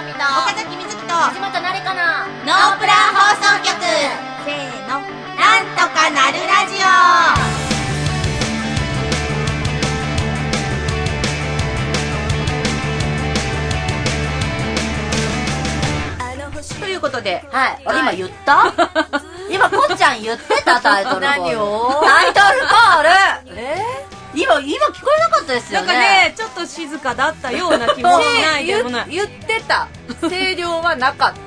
岡崎みずきと藤本なれかなノープラン放送局、せーの、なんとかなるラジということで、 はい。今言った今、こっちゃん言ってたタイトルコール。 何をタイトルコール今聞こえなかったですよね。 なんかね、ちょっと静かだったような気もしないでもない。 言ってた。声量はなかった。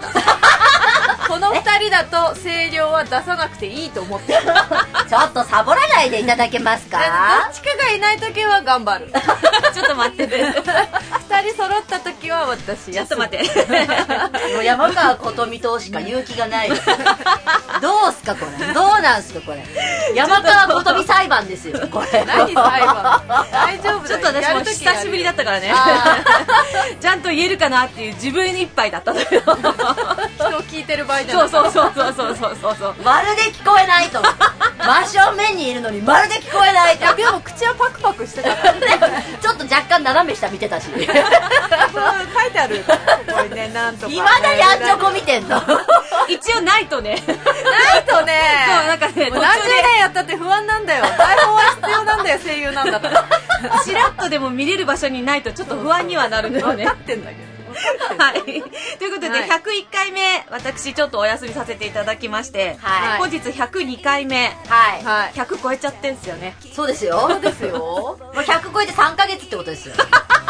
この二人だと声量は出さなくていいと思ってる。 ちょっとサボらないでいただけますか？ どっちかがいないときは頑張る。 ちょっと待ってて。 二人揃ったときは私ちょっと待って。 もう山川琴美としか言う気がないです。どうすかこれ？どうなんすかこれ？山川琴美裁判ですよこれ。 何裁判？大丈夫だよ。 ちょっと私も久しぶりだったからね。ちゃんと言えるかなっていう自分いっぱいだったんだけど。 人を聞いてる場合じゃない。 そう。 まるで聞こえないと思う。真正面にいるのにまるで聞こえないと。 でも口はパクパクしてたからね。 ちょっと若干斜め下見てたし。 書いてある。これね、なんとか。 いまだにアンチョコ見てんの。 一応ないとね。 ないとね。 そう、なんかね、 もう何十年やったって不安なんだよ。台本は必要なんだよ、声優なんだから。 チラッとでも見れる場所にないとちょっと不安にはなるのよね。 分かってんだけど。 はい。ということで、101回目、私ちょっとお休みさせていただきまして、 はい本日102回目、 はい。 はい。 100超えちゃってんすよね。 そうですよ。 そうですよ。 もう100超えて3ヶ月ってことですよ。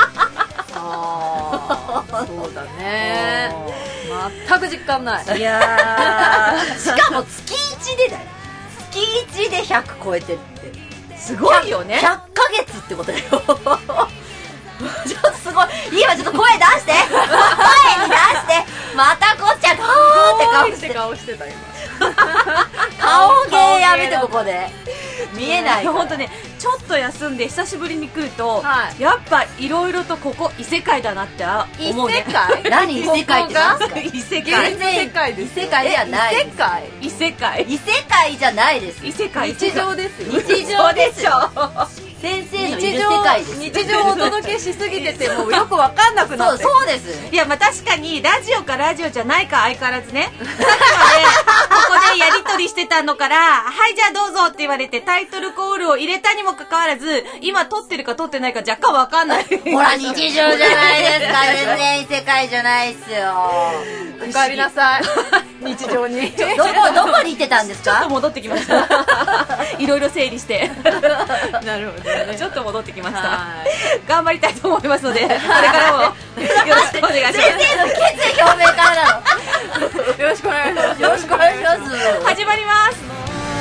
ああ、そうだね。全く実感ない。 いやしかも月1でだよ。月1で100超えてるって。 すごいよね。 100ヶ月ってことだよ。ちょっとすごい。今ちょっと声出して。声に出して。またこっちゃん、こーって顔して。 顔してた今。 顔芸やめてここで。見えない。 本当ね、ちょっと休んで久しぶりに来ると、 はいやっぱいろいろとここ異世界だなって思うね。 異世界？ 何異世界って何ですか？ 異世界。 全然異世界ですよ。 異世界ではないです。 異世界？ 異世界。 異世界じゃないです。 異世界。 日常ですよ。 日常ですよ。先生のいる世界です。 日常をお届けしすぎててもうよくわかんなくなってる。 そうです。 いや、まあ確かにラジオかラジオじゃないか相変わらずね、さっきまでここでやり取りしてたのからはいじゃあどうぞって言われてタイトルコールを入れたにもかかわらず、今撮ってるか撮ってないか若干わかんない。 ほら日常じゃないですか。全然異世界じゃないっすよ。 おかえりなさい。日常に。 どこに行ってたんですか？ ちょっと戻ってきました。いろいろ整理して。 なるほどね。 ちょっと戻ってきました。 は頑張りたいと思いますので、これからもよろしくお願いします。 先生の決意表明からなの。 よろしくお願いします。 よろしくお願いします。 始まります。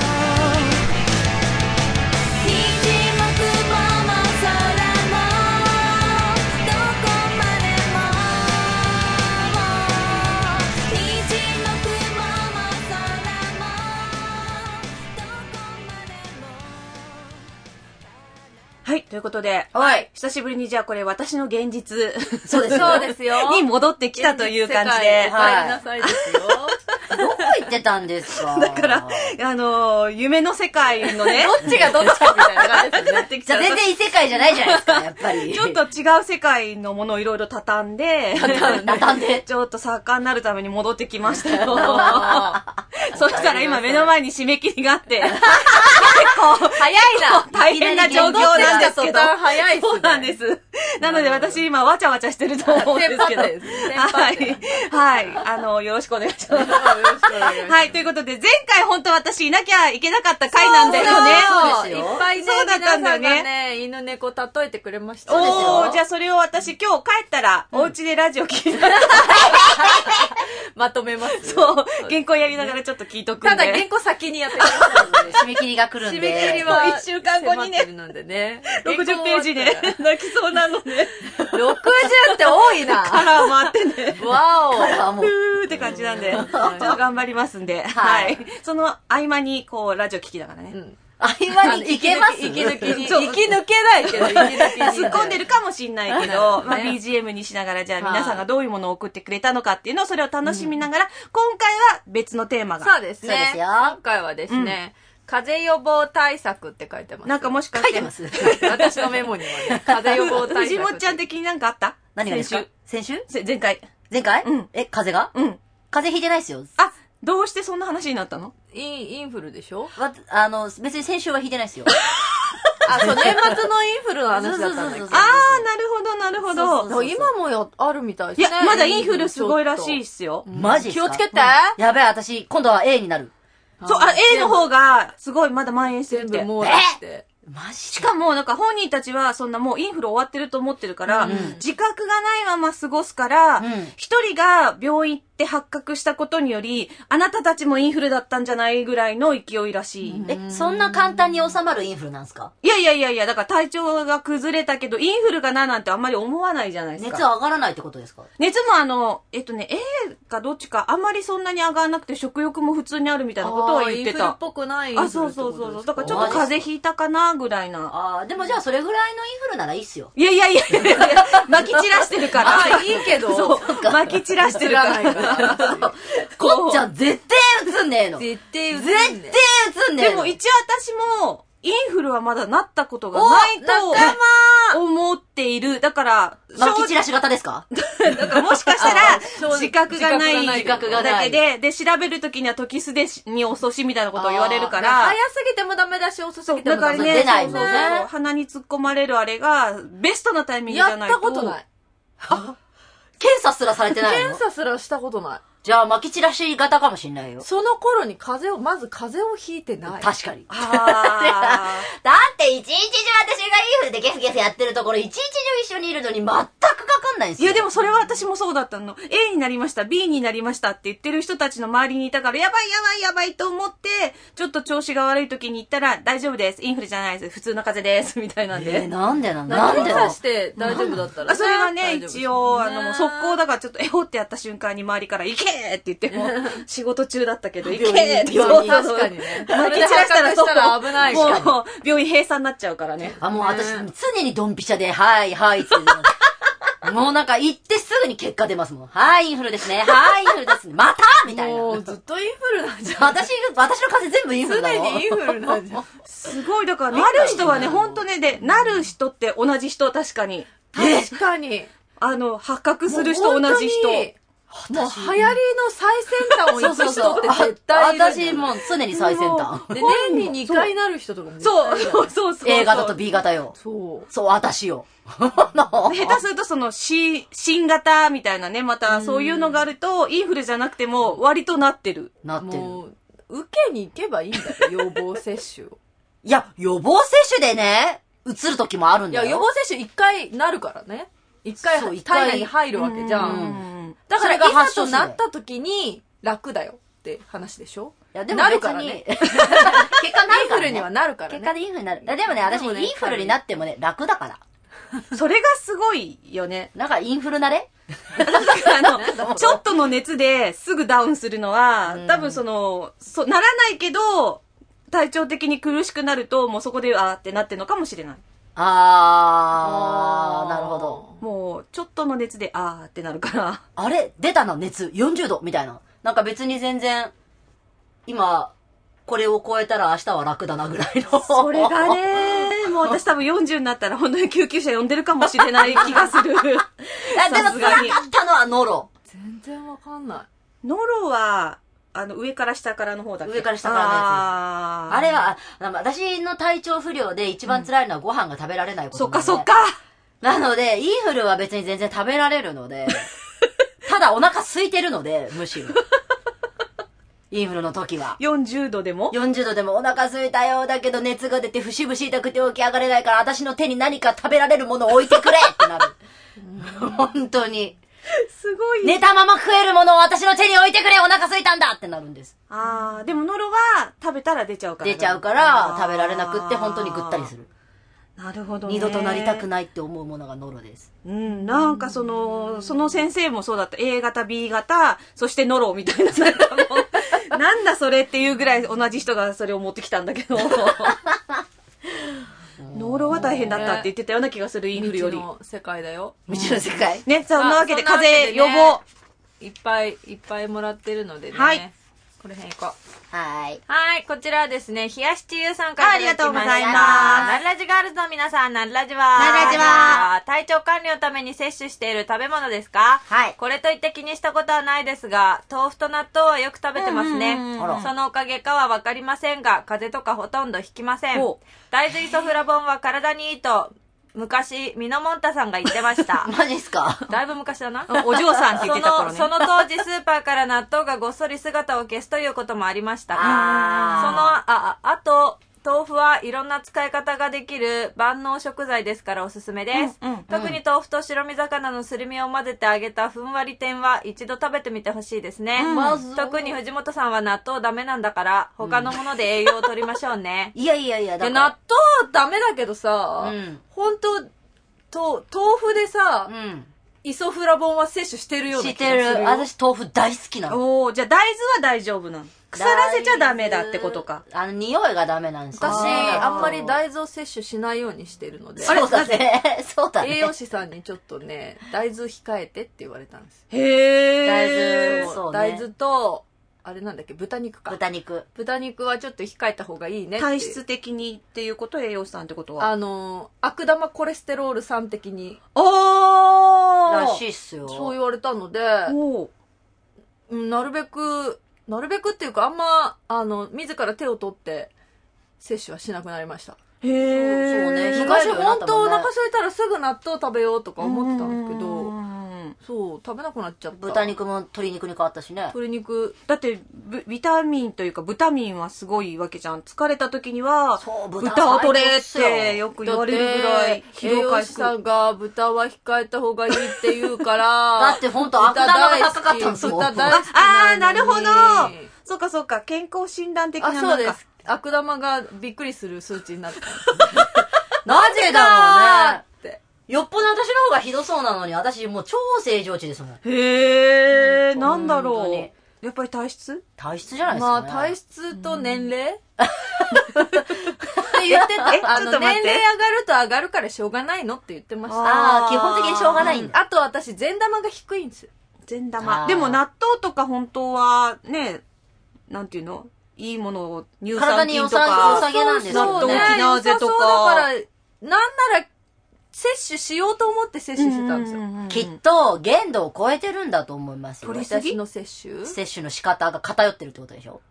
はい、ということで、 はい。 久しぶりにじゃあこれ私の現実そうですよ。 そうですよ。 に戻ってきたという感じで、 おかえりなさいですよ。 どこ行ってたんですか？ だから夢の世界のね、 どっちがどっちかみたいな感じですよね。 じゃあ全然異世界じゃないじゃないですか、やっぱり。 ちょっと違う世界のものをいろいろ畳んで、 畳んで。 ちょっと作家になるために戻ってきましたよ。そしたら今目の前に締め切りがあって、結構早いな。 大変な状況なんですけど。 早いっすね。 そうなんです。なので私今わちゃわちゃしてると思うんですけど。はい。はい。よろしくお願いします。はい。ということで、前回本当私いなきゃいけなかった回なんだよね。 そうですよ。 いっぱいね、 そうだったんだよね。 皆さんがね、犬猫例えてくれました。 おー、じゃあそれを私今日帰ったら、お家でラジオ聞いたら、 まとめます。 そう、原稿やりながらちょっと聞いとくんで。 ただ原稿先にやってください。 締め切りが来るんで。 締め切りは 1週間後にね、60ページで泣きそうなのね。 60って多いな。 カラーもあってね。 わお。 カラーも。 ふーって感じなんで、ちょっと頑張りますんで、はい。その合間にこう、ラジオ聞きながらね。 合間に行けます？ 息抜きに。息抜けないけど、息抜きに。 突っ込んでるかもしんないけど、まあ BGM にしながら、じゃあ皆さんがどういうものを送ってくれたのかっていうのを、それを楽しみながら、今回は別のテーマが。 そうですね。 そうですよ。 今回はですね、風邪予防対策って書いてます。 なんかもしかして。 書いてます？ 私のメモにはね、風邪予防対策。 藤本ちゃん的になんかあった？ 何がですか？先週？ 前回。 前回うん風邪がうん。 風邪ひいてないですよ。 あ、どうしてそんな話になったの？ インフルでしょ？ 別に先週はひいてないですよ。 あ、そう、年末のインフルの話だったんだけど。 あー、なるほど、なるほど。 そう今もあるみたいですね。 いや、まだインフルすごいらしいっすよ。 マジっすか？ 気をつけて。 やべえ、私、今度は A になる。 そう、A の方が、すごいまだ蔓延してるって。 全部網羅して。 マジしかも、なんか本人たちは、そんなもうインフル終わってると思ってるから、自覚がないまま過ごすから、一人が病院行って発覚したことにより、あなたたちもインフルだったんじゃないぐらいの勢いらしい。 そんな簡単に収まるインフルなんですか？ いや、だから体調が崩れたけど、インフルかななんてあんまり思わないじゃないですか。 熱上がらないってことですか？ 熱もA かどっちか、あんまりそんなに上がらなくて、食欲も普通にあるみたいなことは言ってインフルた。 っぽくない。 あ、そう。だからちょっと風邪ひいたかな、ぐらいな。 でもじゃあそれぐらいのインフルならいいっすよ。 いや、撒き散らしてるから。 いいけど。 そう、撒き散らしてるから。 こっちゃん絶対映んねえの。 絶対映んね絶対映んねえの。 でも一応私も、インフルはまだなったことがないと思っている。だから、 撒き散らし型ですか？ だからもしかしたら、自覚がないだけで、調べるときには時すでに遅しみたいなことを言われるから。 早すぎてもダメだし、遅すぎてもダメだし。 出ないもんね。 鼻に突っ込まれるあれが、ベストなタイミングじゃないと。 やったことない。 検査すらされてないの？ 検査すらしたことない。 じゃあ、撒き散らし型かもしんないよ。 その頃にまず風邪をひいてない。 確かに。 あだって一日中私がインフルでゲスゲスやってるところ、一日中一緒にいるのに全くかかんないんですよ。 いやでもそれは私もそうだったの。A になりました、B になりましたって言ってる人たちの周りにいたから、やばいと思って、ちょっと調子が悪い時に言ったら、大丈夫です。インフルじゃないです。普通の風邪です。みたいなんで。 なんでなん検査して大丈夫だったらね。 それはね、一応、もう速攻だからちょっとってやった瞬間に周りから、行けーって言っても、仕事中だったけど、行けーって言って。 確かにね。 撒き散らしたらそう危ないし。 もう、病院閉鎖になっちゃうからね。 もう私、常にドンピシャで、はいってもうなんか行ってすぐに結果出ますもん。はい、インフルですね。はい、インフルですね。またみたいな。 もうずっとインフルなんじゃん。 私の風邪全部インフルだろ。 常にインフルなんじゃん。 すごい、だから、なる人はね、ほんとね、で、なる人って同じ人、確かに。 確かに。 発覚する人、同じ人。 もう流行りの最先端を行く人って絶対いる。 私もう常に最先端。 で、年に2回なる人とかもそう。 A 型と B 型よ。 そう。 そう、私よ。 下手すると新型みたいなね、またそういうのがあると、インフルじゃなくても割となってる。 なってる。 もう、受けに行けばいいんだよ、予防接種を。 いや、予防接種でね、移る時もあるんだよ。 いや、予防接種1回なるからね。1回体内に入るわけじゃん。だから、いざとなった時に楽だよって話でしょ？ いや、でもなるからね。 結果なるからね。 インフルにはなるからね。 結果でインフルになる。でもね、私インフルになってもね、楽だから。 それがすごいよね。 なんかインフル慣れ？ ちょっとの熱ですぐダウンするのは、多分ならないけど、体調的に苦しくなると、もうそこでってなってるのかもしれない。 なるほど。 もう、ちょっとの熱でってなるから。 あれ出たな、熱。40度みたいな。なんか別に全然、今、これを超えたら明日は楽だなぐらいの。 それがね、もう私多分40になったら本当に救急車呼んでるかもしれない気がする。 でも辛かったのはノロ。 全然わかんない。 ノロは、上から下からの方だっけ？ 上から下からのやつです。あれは、私の体調不良で一番辛いのはご飯が食べられないことなので。 そっか。 なので、インフルは別に全然食べられるので、ただお腹空いてるので、むしろ。インフルの時は。 40度でも ?40 度でもお腹空いたよ。だけど熱が出て節々痛くて起き上がれないから、私の手に何か食べられるものを置いてくれってなる。本当に。 すごい。 寝たまま食えるものを私の手に置いてくれ、お腹空いたんだってなるんです。 でもノロは食べたら出ちゃうから。 出ちゃうから、食べられなくって本当にぐったりする。 なるほどね。 二度となりたくないって思うものがノロです。 なんかその先生もそうだった。A 型、B 型、そしてノロみたいな。なんだそれっていうぐらい同じ人がそれを持ってきたんだけど。ノロは大変だったって言ってたような気がする、インフルより。 未知の世界だよ。 未知の世界。 ね、そんなわけで風邪予防。 いっぱいもらってるのでね。 はい。 これ辺行こう。 はい。 はい、こちらはですね、冷やしちゆうさんからいただきました。 ありがとうございますナルラジガールズの皆さん、ナルラジはナルラジは体調管理のために摂取している食べ物ですか？ はい。 これといって気にしたことはないですが、豆腐と納豆はよく食べてますね。そのおかげかはわかりませんが、風邪とかほとんどひきません。大豆イソフラボンは体にいいと、昔、ミノモンタさんが言ってました。 マジっすか？ だいぶ昔だな。 お嬢さんって言ってた頃ね。 その当時スーパーから納豆がごっそり姿を消すということもありましたが、あと、豆腐はいろんな使い方ができる万能食材ですからおすすめです。特に豆腐と白身魚のすり身を混ぜて揚げたふんわり天は一度食べてみてほしいですね。特に藤本さんは納豆ダメなんだから他のもので栄養を取りましょうね。 いやいやいや、だから。 納豆ダメだけどさ、ほんと、豆腐でさ、イソフラボンは摂取してるような気がするよ。 してる。私豆腐大好きなの。 じゃあ大豆は大丈夫なの？腐らせちゃダメだってことか。 匂いがダメなんですよ。 私、あんまり大豆を摂取しないようにしてるので。 そうだね。そうだね。 栄養士さんにちょっとね、大豆控えてって言われたんです。 へー。そうね。 大豆と、あれなんだっけ、豚肉か。 豚肉はちょっと控えた方がいいねって。 体質的にっていうこと、栄養士さんってことは。 悪玉コレステロール酸的に。 らしいっすよ。 そう言われたので、なるべくっていうか、あんま、自ら手を取って、摂取はしなくなりました。 へー。 そうね。 昔本当お腹空いたらすぐ納豆食べようとか思ってたんですけど、そう、食べなくなっちゃった。 豚肉も鶏肉に変わったしね。 鶏肉。 だって、ビタミンというか、ブタミンはすごいわけじゃん。疲れた時には、豚を取れってよく言われるぐらい、 疲労回復。栄養士さんが豚は控えた方がいいって言うから、 だって本当悪玉が高かったんですよ。 豚大好きなるほど。そうかそうか、健康診断的なそうです。悪玉がびっくりする数値になった。 なぜだろうね。よっぽど私の方がひどそうなのに、私もう超正常値ですもん。 へー、なんだろう。やっぱり体質じゃないですかね。 まあ体質と年齢って言ってた。年齢上がると上がるからしょうがないのって言ってました。 基本的にしょうがないんだ。 あと私、善玉が低いんですよ。 善玉。でも納豆とか本当はね、なんていうの？いいものを乳酸菌とか、 体に良さげなんですよね。 納豆キナーゼとか。 だから、なんなら、摂取しようと思って摂取してたんですよ。 きっと、限度を超えてるんだと思いますよ。 私の摂取の仕方が偏ってるってことでしょ？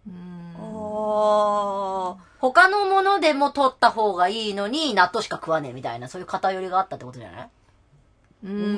他のものでも取った方がいいのに、納豆しか食わねえみたいな、そういう偏りがあったってことじゃない？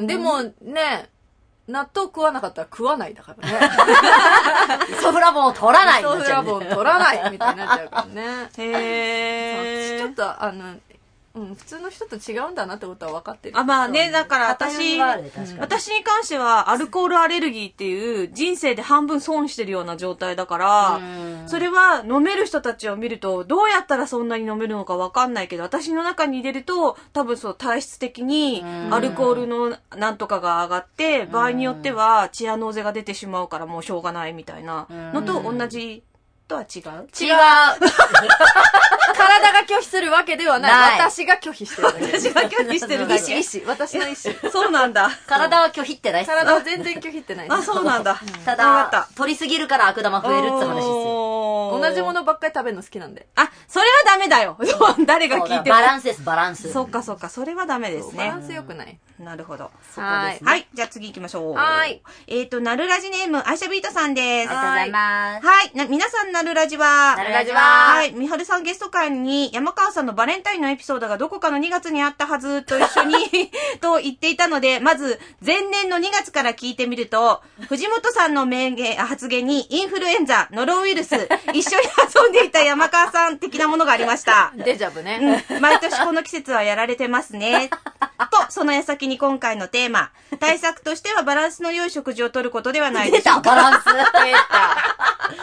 でもね、納豆食わなかったら食わないだからね。 イソフラボンを取らない。 イソフラボン取らないみたいになっちゃうからね。 へー。 ちょっと普通の人と違うんだなってことは分かってる。 まあね、だから私に関してはアルコールアレルギーっていう人生で半分損してるような状態だから、それは飲める人たちを見るとどうやったらそんなに飲めるのか分かんないけど、私の中に入れると多分そう体質的にアルコールのなんとかが上がって、場合によってはチアノーゼが出てしまうからもうしょうがないみたいなのと同じとは違う？ 違う。 体が拒否するわけではない。私が拒否してるだけ。 私が拒否してるだけ。 意思。私の意思。 そうなんだ。 体は拒否ってないっす。 体は全然拒否ってないっす。 あ、そうなんだ。 ただ、取りすぎるから悪玉増えるって話ですよ。 同じものばっかり食べるの好きなんで。 あ、それはダメだよ。誰が聞いても。 バランスです、バランス。 そっかそっか、それはダメですね。 バランス良くない。 なるほど。 はい。 はい。じゃあ次行きましょう。 はい。 ナルラジネーム、アイシャビートさんです。 ありがとうございます。 はい。皆さん、ナルラジは、 ナルラジは、 はい。みはるさんゲスト会に、山川さんのバレンタインのエピソードがどこかの2月にあったはずと一緒に、と言っていたので、まず、前年の2月から聞いてみると、藤本さんの発言に、インフルエンザ、ノロウイルス、一緒に遊んでいた山川さん的なものがありました。 デジャブね。 毎年この季節はやられてますね。と、その矢先に今回のテーマ。対策としてはバランスの良い食事をとることではないでしょうか。 バランス。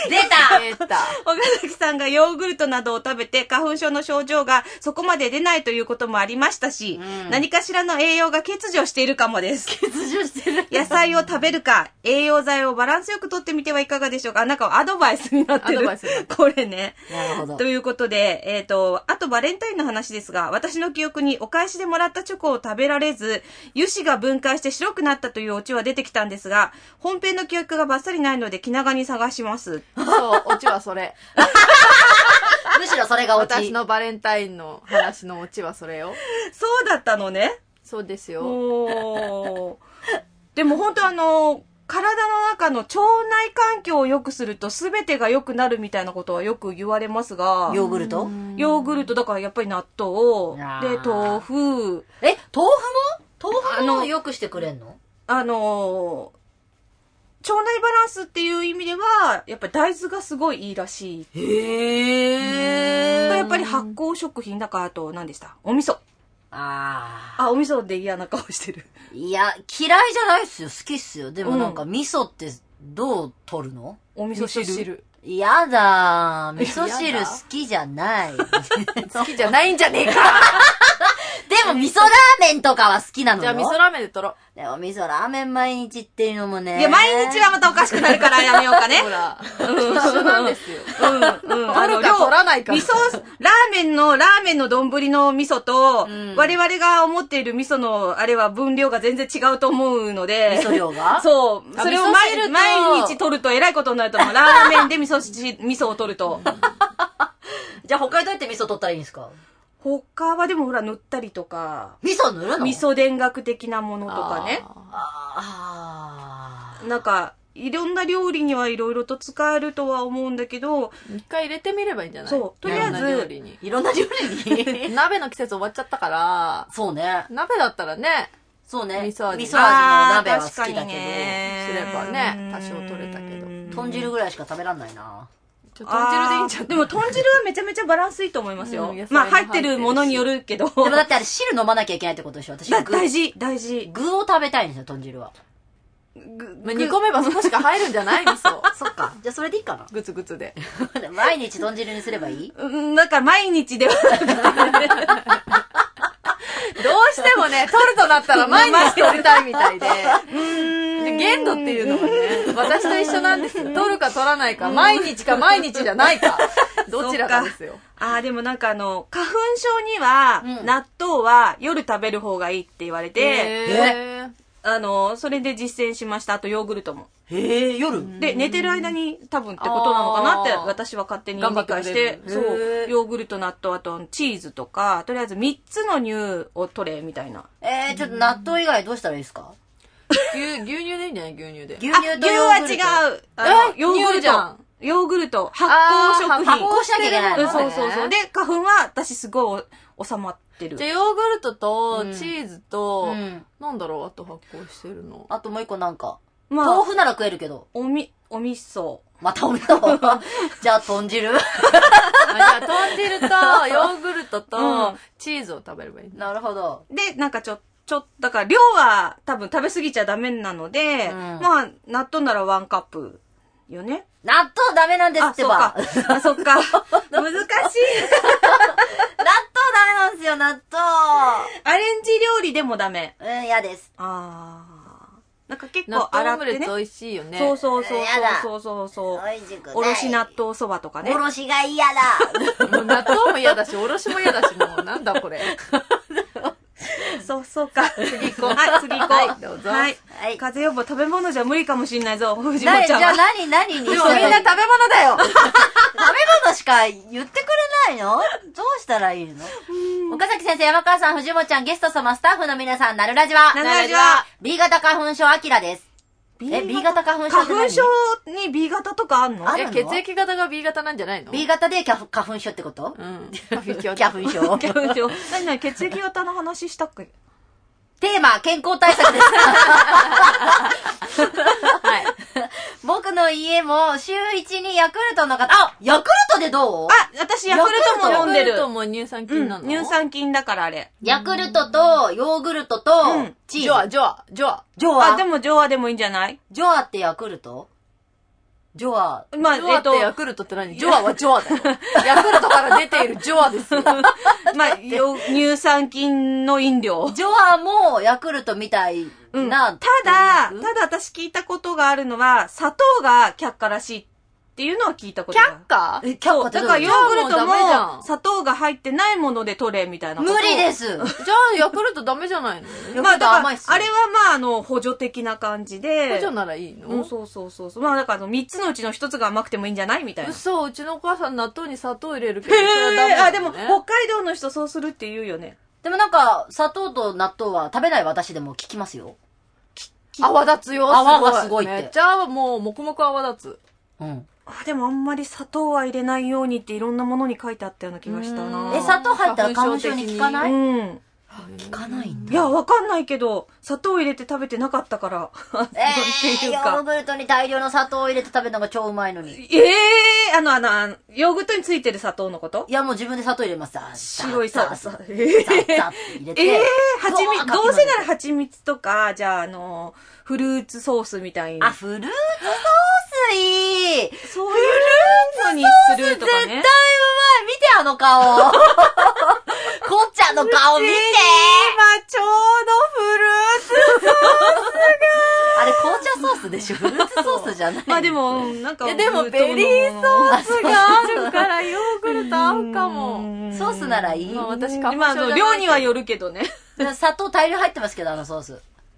出た出た。 岡崎さんがヨーグルトなどを食べて花粉症の症状がそこまで出ないということもありましたし、何かしらの栄養が欠如しているかもです。 欠如してる。 野菜を食べるか、栄養剤をバランスよくとってみてはいかがでしょうか。なんかアドバイスになってる。 アドバイスになってるこれね。 なるほど。 ということで、あとバレンタインの話ですが、私の記憶にお返しでもらったチョコを食べられず、油脂が分解して白くなったというオチは出てきたんですが、本編の記憶がバッサリないので気長に探します。 そう、オチはそれ。 むしろそれがオチ。 私のバレンタインの話のオチはそれよ。 そうだったのね。 そうですよ。 おー。でも本当体の中の腸内環境を良くすると全てが良くなるみたいなことはよく言われますが、 ヨーグルトヨーグルトだからやっぱり納豆で豆腐、 豆腐も良くしてくれんの？ 腸内バランスっていう意味ではやっぱり大豆がすごいいいらしい。 へー。 やっぱり発酵食品だから、あと何でした？お味噌。お味噌で嫌な顔してる。 いや、嫌いじゃないっすよ。好きっすよ。でもなんか味噌ってどう取るの？ お味噌汁。 やだー。味噌汁好きじゃない。 好きじゃないんじゃねえか。 でも味噌ラーメンとかは好きなのよ。 じゃあ味噌ラーメンで取ろう。 でも味噌ラーメン毎日っていうのもね。 いや、毎日はまたおかしくなるからやめようかね。 ほら、一緒なんですよ。 取るか取らないか。 ラーメンの丼の味噌と、我々が思っている味噌の、あれは分量が全然違うと思うので。 味噌量がそう。それを毎日取ると偉いことになると思う。ラーメンで味噌を取ると。 じゃあ他にどうやって味噌取ったらいいんですか？ 他はでもほら塗ったりとか。 味噌塗るの？ 味噌田楽的なものとかね。なんか、いろんな料理にはいろいろと使えるとは思うんだけど。 一回入れてみればいいんじゃない？ そう。とりあえず、 いろんな料理に。 鍋の季節終わっちゃったから。 そうね。 鍋だったらね。 そうね。 味噌味の鍋は好きだけど。 すればね、多少取れたけど。 豚汁ぐらいしか食べらんないな。 豚汁でいいんじゃん。 でも豚汁はめちゃめちゃバランスいいと思いますよ。まあ入ってるものによるけど。でもだってあれ汁飲まなきゃいけないってことでしょ？私は大事。 具を食べたいんですよ、豚汁は。 煮込めば少しか入るんじゃない味噌。 そっか。じゃあそれでいいかな。 グツグツで。 毎日豚汁にすればいい？ だから毎日では。 どうしてもね、取るとなったら毎日取りたいみたいで。限度っていうのはね、私と一緒なんですよ。取るか取らないか、毎日か毎日じゃないか。どちらかですよ。 でもなんか花粉症には、納豆は夜食べる方がいいって言われて、それで実践しました。あとヨーグルトも。 夜で、寝てる間に多分ってことなのかなって私は勝手に理解して、そう、ヨーグルト、納豆、あとチーズとか、とりあえず3つの乳を取れ、みたいな。 ちょっと納豆以外どうしたらいいですか？ 牛乳でいいんじゃない？牛乳で。 牛乳とヨーグルト。 は違う。ヨーグルト。ヨーグルト、発酵食品。 発酵しなきゃいけないの？ そう。で、花粉は私すごい収まってる。 じゃあヨーグルトとチーズと、なんだろう、あと発酵してるの。 あともう一個なんか。豆腐なら食えるけど。 お味噌。 またお味噌。じゃあ豚汁。 じゃあ豚汁とヨーグルトとチーズを食べればいい。 なるほど。 で、なんかだから量は多分食べ過ぎちゃダメなので、まあ、納豆なら1カップよね。 納豆ダメなんですってば。 そっか。難しい。納豆ダメなんですよ、納豆。 アレンジ料理でもダメ。 嫌です。 なんか結構洗ってね。 納豆オムレツ美味しいよね。 そう。おろし納豆そばとかね。 おろしが嫌だ。 もう納豆も嫌だし、おろしも嫌だし、もうなんだこれ。 そうか。次行こう。 はい、どうぞ。 はい。風邪予防食べ物じゃ無理かもしんないぞ、藤本ちゃんは。 じゃあ何にでもみんな食べ物だよ。 食べ物しか言ってくれないの？どうしたらいいの？岡崎先生、山川さん、藤本ちゃん、ゲスト様、スタッフの皆さん、なるラジは。B 型花粉症アキラです。B 型花粉症って何？ 花粉症に B 型とかあんの？ 血液型が B 型なんじゃないの？ B 型で花粉症ってこと？ 花粉症。 何血液型の話したっけ？ テーマ、健康対策です。 はい。 僕の家も週1にヤクルトの方、ヤクルトでどう？ 私ヤクルトも飲んでる。 ヤクルトも乳酸菌なの？ 乳酸菌だからあれ。 ヤクルトとヨーグルトとチーズ。 ジョア。 でもジョアでもいいんじゃない？ ジョアってヤクルト？ ジョア。 まあ、 ジョアってヤクルトって何？ジョアはジョアだよ。ヤクルトから出ているジョアですよ。 まあ、乳酸菌の飲料。 ジョアもヤクルトみたいな。 ただ私聞いたことがあるのは、砂糖が却下らしいっていうのは聞いたことがある。 却下？ 却下ってだからヨーグルトじゃあもうダメじゃんも砂糖が入ってないもので取れみたいなこと。 無理です。 じゃあヤクルトダメじゃないの？ まあ、だから甘いっすよあれはまあ、補助的な感じで。 補助ならいいの？ うん、そう。まあ、だから3つのうちの1つが甘くてもいいんじゃないみたいな。 嘘、うちのお母さん納豆に砂糖入れるけど、それはダメだよね。 あ、でも、北海道の人そうするって言うよね。 でもなんか、砂糖と納豆は食べない私でも聞きますよ。 泡立つよ。 泡がすごいって。 めっちゃもう、黙々泡立つ。 うん。 あ、でもあんまり砂糖は入れないようにっていろんなものに書いてあったような気がしたな。 砂糖入ったら花粉症に効かない？ うん。 効かないんだ。 いや、わかんないけど、砂糖入れて食べてなかったから。っていうヨーか。 グルトに大量の砂糖を入れて食べるのが超うまいのに。 ヨーグルトについてる砂糖のこと？ いや、もう自分で砂糖入れます。 白いさ、 ザッって入れて。 蜂蜜、どうせなら蜂蜜とか、じゃあフルーツソースみたいに。 あ、フルーツソースいい。 そういうのにするとかね。 絶対うまい。見て、あの顔。こっちゃんの顔見て。 今ちょうどフルーツソースが。 あれ、紅茶ソースでしょ？フルーツソースじゃない。 まあでも、なんか。 でもベリーソースがあるからヨーグルト合うかも。 ソースならいい。 まあ私花粉症じゃないけど。 量にはよるけどね。 砂糖大量入ってますけど、あのソース。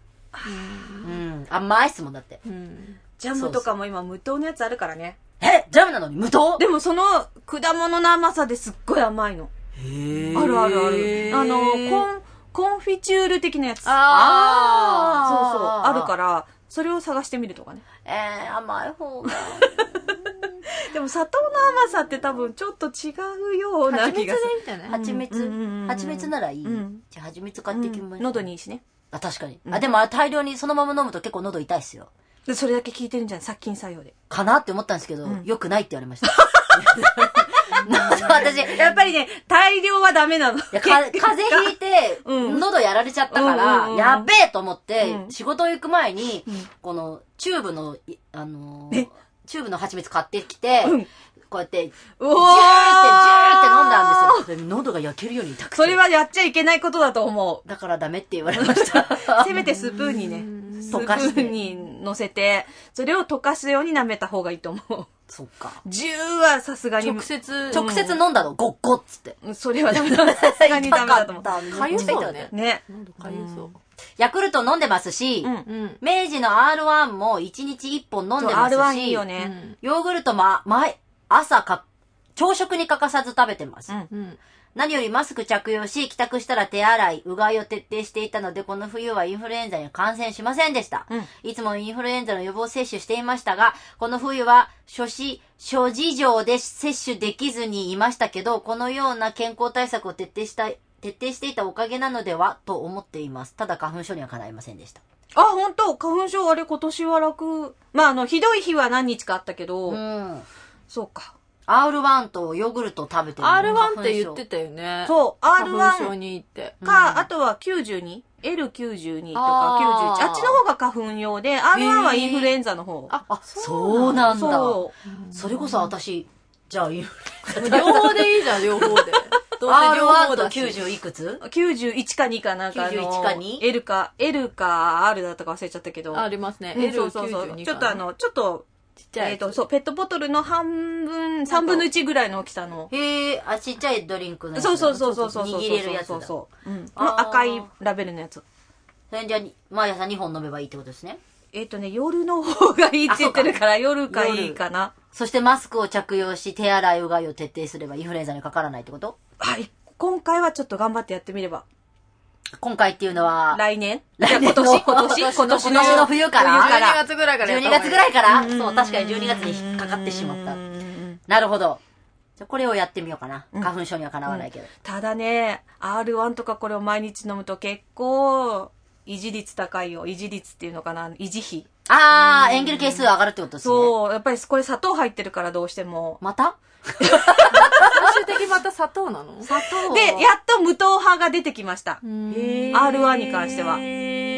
甘いっすもんだって。 ジャムとかも今無糖のやつあるからね。 ジャムなのに無糖？ でもその果物の甘さですっごい甘いの。ある。コンフィチュール的なやつ。そうそう。あるから、それを探してみるとかね。 甘い方が。 でも砂糖の甘さって多分ちょっと違うような気がする。 蜂蜜ならいい。じゃあ蜂蜜買ってきます。 喉にいいしね。 あ、確かに。でも大量にそのまま飲むと結構喉痛いっすよ。 で、それだけ効いてるんじゃん、殺菌作用で。 かなって思ったんですけど、良くないって言われました。 私、やっぱりね、大量はダメなの。 風邪ひいて、喉やられちゃったから、やべえと思って、仕事行く前に、この、チューブの蜂蜜買ってきて、こうやって、ジューって飲んだんですよ。喉が焼けるように痛くて。 それはやっちゃいけないことだと思う。だからダメって言われました。 せめてスプーンにね、スプーンに乗せて、それを溶かすように舐めた方がいいと思う。 そっか。 ジューはさすがに。 直接飲んだの、ゴッゴッつって。 それはダメだ。さすがにダメだと思う。 かゆそうね。 ね。 かゆそう。 ヤクルト飲んでますし、明治の R1 も1日1本飲んでますし、 R1 いいよね。 ヨーグルト朝食に欠かさず食べてます。何よりマスク着用し、帰宅したら手洗い、うがいを徹底していたので、この冬はインフルエンザに感染しませんでした。いつもインフルエンザの予防接種していましたが、この冬は諸事情で接種できずにいましたけど、このような健康対策を徹底していたおかげなのではと思っています。ただ花粉症には叶いませんでした。 あ、本当花粉症あれ今年は楽。まあひどい日は何日かあったけど、そうか。 R1 とヨーグルトを食べてる。 R1 って言ってたよね。 そう、R1 花粉症に行って。 か、あとは92、L92 とか91。あっちの方が花粉用で、R1 はインフルエンザの方。 あ、そうなんだ。それこそ私、じゃあインフルエンザ。 両方でいいじゃん、両方で。 R1 と90いくつ ?91 か2かなんか 91か 2? L か R だったか忘れちゃったけど。 ありますね。 L92 かな。ちょっと、ちっちゃい。そう、ペットボトルの3分の1ぐらいの大きさの。 ちっちゃいドリンクのやつ。 そう。 握れるやつだ。 赤いラベルのやつ。 それじゃあ、毎朝2本飲めばいいってことですね。 夜の方がいいって言ってるから、夜がいいかな。 そしてマスクを着用し、手洗いうがいを徹底すればインフルエンザにかからないってこと？ はい。今回はちょっと頑張ってやってみれば。 今回っていうのは、 来年今年の冬から 12月ぐらいから 12月ぐらいからそう、確かに12月に引っかかってしまった。なるほど。じゃあこれをやってみようかな。花粉症にはかなわないけど。 ただね、R1 とかこれを毎日飲むと結構、維持率高いよ。維持率っていうのかな、維持費。 エンゲル係数上がるってことですね。 そう、やっぱりこれ砂糖入ってるからどうしても。 また最終的にまた砂糖なの？ で、やっと無糖派が出てきました。R1 に関しては。無糖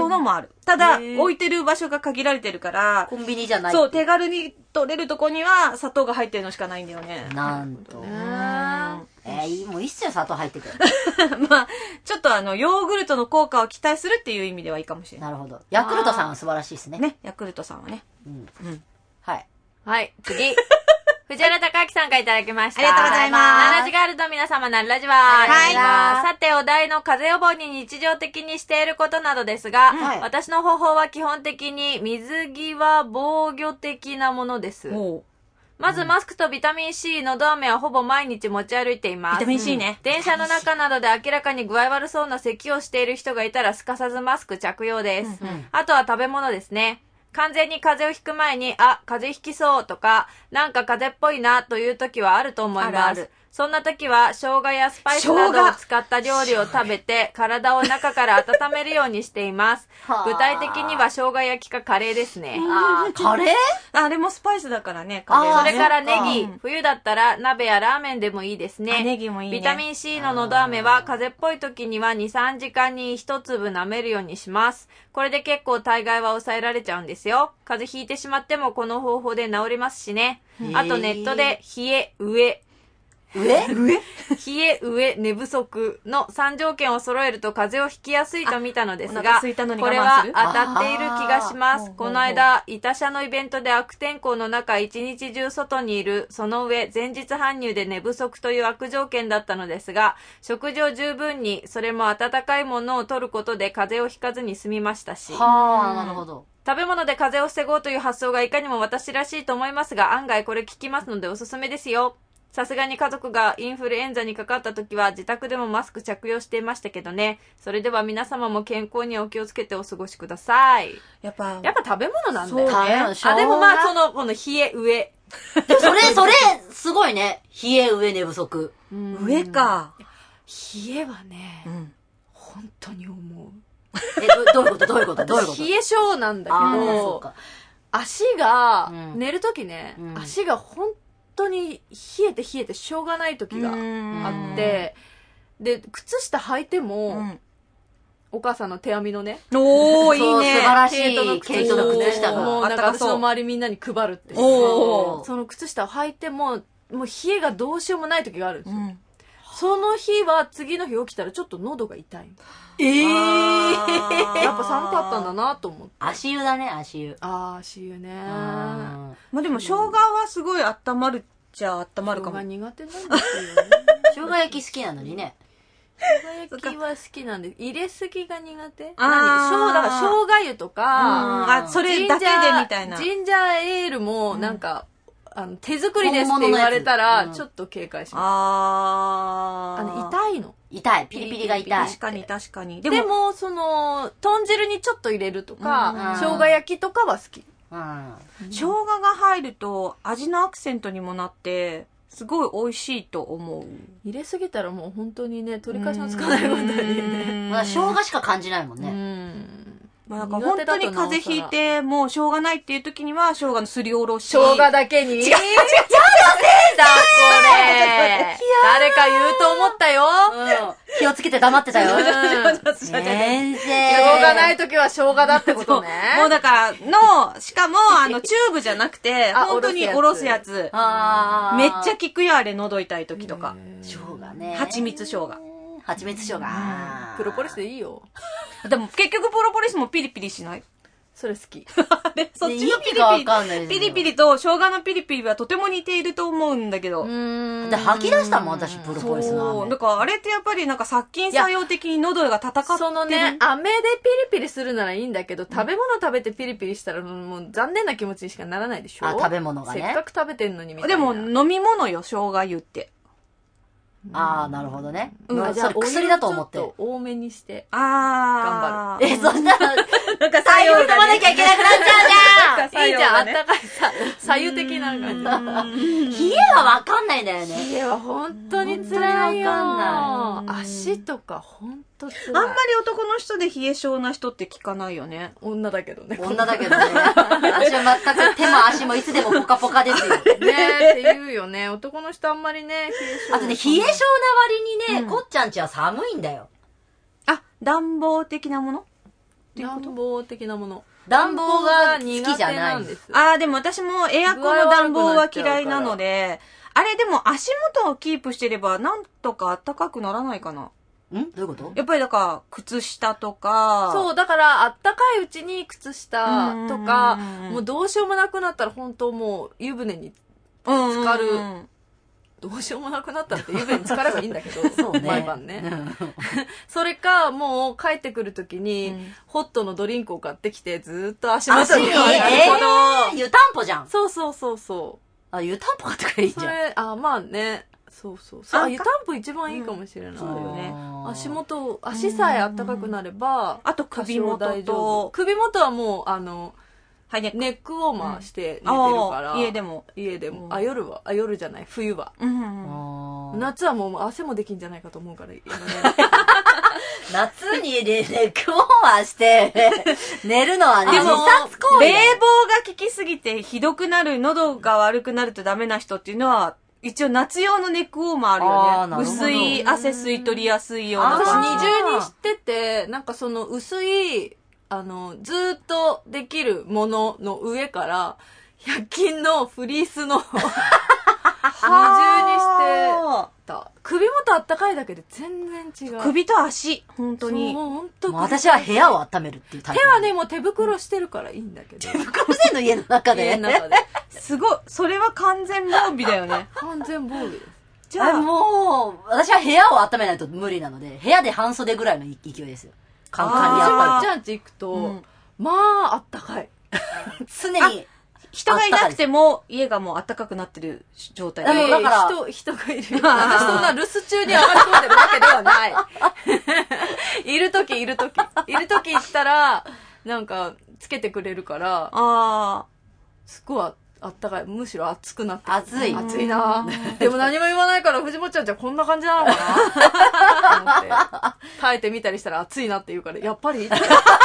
用のもある。ただ、置いてる場所が限られてるから、 コンビニじゃない。 そう、手軽に取れるとこには砂糖が入ってるのしかないんだよね。 なんと。もう一切砂糖入ってくる。 まあ、ちょっとヨーグルトの効果を期待するっていう意味ではいいかもしれない。 なるほど。ヤクルトさんは素晴らしいですね。 ね、ヤクルトさんはね。 はい。 はい、次。藤原隆明さんからいただきました。 ありがとうございます。 ナラジガールの皆様、ナラジは。 はい。 さて、お題の風邪予防に日常的にしていることなどですが、私の方法は基本的に水際防御的なものです。まずマスクとビタミン C、のど飴はほぼ毎日持ち歩いています。 ビタミン C ね。 電車の中などで明らかに具合悪そうな咳をしている人がいたらすかさずマスク着用です。あとは食べ物ですね。完全に風邪をひく前に、風邪ひきそうとか、なんか風邪っぽいなという時はあると思います。そんな時は、生姜やスパイスなどを使った料理を食べて、体を中から温めるようにしています。具体的には生姜焼きかカレーですね。 カレー？ あれもスパイスだからね、 カレー。それからネギ。冬だったら鍋やラーメンでもいいですね。 ネギもいいね。 ビタミン C ののど飴は、風邪っぽい時には2、3時間に1粒舐めるようにします。これで結構大概は抑えられちゃうんですよ。風邪ひいてしまってもこの方法で治りますしね。あとネットで冷え、冷え、寝不足の3条件を揃えると風邪をひきやすいと見たのですが、これは当たっている気がします。この間、イタ社のイベントで悪天候の中一日中外にいる、その上前日搬入で寝不足という悪条件だったのですが、食事を十分に、それも温かいものを取ることで風邪をひかずに済みましたし。 なるほど。 食べ物で風邪を防ごうという発想がいかにも私らしいと思いますが、案外これ効きますのでおすすめですよ。さすがに家族がインフルエンザにかかった時は自宅でもマスク着用していましたけどね。それでは皆様も健康にお気をつけてお過ごしください。 やっぱ食べ物なんだよね。 でもまあこの冷え上。 でもそれ、すごいね。冷え上寝不足。 上か。 冷えはね、本当に思う。 どういうこと冷え性なんだけど、足が、寝るときね、足が本当に冷えてしょうがない時があって、で、靴下履いても、お母さんの手編みのね。 いいね。 素晴らしい毛糸の靴下が。 もうなんか私の周りみんなに配るって。その靴下を履いても、もう冷えがどうしようもない時があるんですよ。その日は次の日起きたらちょっと喉が痛い。やっぱ寒かったんだなと思って。 足湯だね、足湯。 足湯ね。 まあでも生姜はすごい温まるっちゃ温まるかも。 生姜苦手なんですよ。 生姜焼き好きなのにね。 生姜焼きは好きなんで、入れすぎが苦手？だから生姜湯とか、 それだけでみたいな。 ジンジャーエールもなんか、手作りですって言われたら、ちょっと警戒します。痛いの。 痛い。ピリピリが痛い。 確かに。 でも、豚汁にちょっと入れるとか、生姜焼きとかは好き。 生姜が入ると味のアクセントにもなって、すごい美味しいと思う。 入れすぎたらもう本当にね、取り返しのつかないことにね。 まだ生姜しか感じないもんね。 まあなんか本当に風邪ひいて、もうしょうがないっていう時には、生姜のすりおろし。 生姜だけに違うだ、これ。誰か言うと思ったよ。 気をつけて黙ってたよ。先生。 しょうがない時は生姜だってことね。 もうだからしかもチューブじゃなくて、本当におろすやつ。めっちゃ効くよ、あれ、喉痛い時とか。 生姜ね。 蜂蜜生姜。 蜂蜜生姜。 プロポリスでいいよ。 でも結局プロポリスもピリピリしない？ それ好き。 そっちのピリピリと生姜のピリピリはとても似ていると思うんだけど。 で、吐き出したもん、私、プロポリスの飴。 だからあれってやっぱりなんか殺菌作用的に喉が戦ってる。 そのね、飴でピリピリするならいいんだけど、食べ物食べてピリピリしたらもう残念な気持ちにしかならないでしょ？ 食べ物がね。 せっかく食べてんのにみたいな。 でも飲み物よ、生姜湯って。 なるほどね。じゃあ薬だと思って。 多めにして。 頑張る。そしたら、なんか左右踏まなきゃいけなくなっちゃうじゃん。 いいじゃん、あったかいさ、左右的な感じ。冷えはわかんないんだよね。 冷えは本当に辛いよ。わかんない。足とか本当辛い。 あんまり男の人で冷え性な人って聞かないよね。 女だけどね。 女だけどね。私は全く手も足もいつでもポカポカですよ。ねって言うよね。男の人あんまりね、冷え性。 あとね、冷え性な割にね、こっちゃんちは寒いんだよ。 暖房的なもの？ 暖房的なもの。 暖房が好きじゃないんです。 でも私もエアコンの暖房は嫌いなので、あれでも足元をキープしてればなんとか暖かくならないかな。 どういうこと？ やっぱりだから靴下とか。 そう、だからあったかいうちに靴下とか、もうどうしようもなくなったら本当もう湯船に浸かる。どうしようもなくなったらって湯船に浸かればいいんだけど、 そうね、 毎晩ね。それか、もう帰ってくるときに、ホットのドリンクを買ってきて、ずーっと足元に湯たんぽじゃん。 そうそうそうそう。 湯たんぽ買ってくれいいじゃん。 それ、まあね。そうそうそう。湯たんぽ一番いいかもしれない。 そうよね。 足さえあったかくなれば、 あと首元と。 首元はもう、ネックウォーマーして寝てるから。 家でも。 夜じゃない、冬は。夏はもう汗もできんじゃないかと思うから。 夏にネックウォーマーして寝るのはね、 でも、冷房が効きすぎてひどくなる、喉が悪くなるとダメな人っていうのは、一応夏用のネックウォーマーあるよね。薄い汗吸い取りやすいような。 私二重にしてて、なんかその薄い、ずーっとできるものの上から、100均のフリースの二重にしてた。首元あったかいだけで全然違う。 首と足、本当に。 そう、本当。 私は部屋を温めるっていうタイプ。 手はね、もう手袋してるからいいんだけど。 手袋してんの家の中で。 家の中で。 すごい。それは完全防備だよね。 完全防備です。 じゃあもう、私は部屋を温めないと無理なので、部屋で半袖ぐらいの勢いですよ。カンカンにやっぱり。 ちゃんち行くと、まあ、あったかい。 常に。 人がいなくても、家がもう暖かくなってる状態で。だから、 人がいる。私そんな留守中に上がり込んでるわけではない。いるとき行ったら、なんか、つけてくれるから、すっごいあったかい。むしろ暑くなって暑いな。でも何も言わないから藤本ちゃんじゃこんな感じなのかな思って。耐えてみたりしたら暑いなって言うから、やっぱりなる。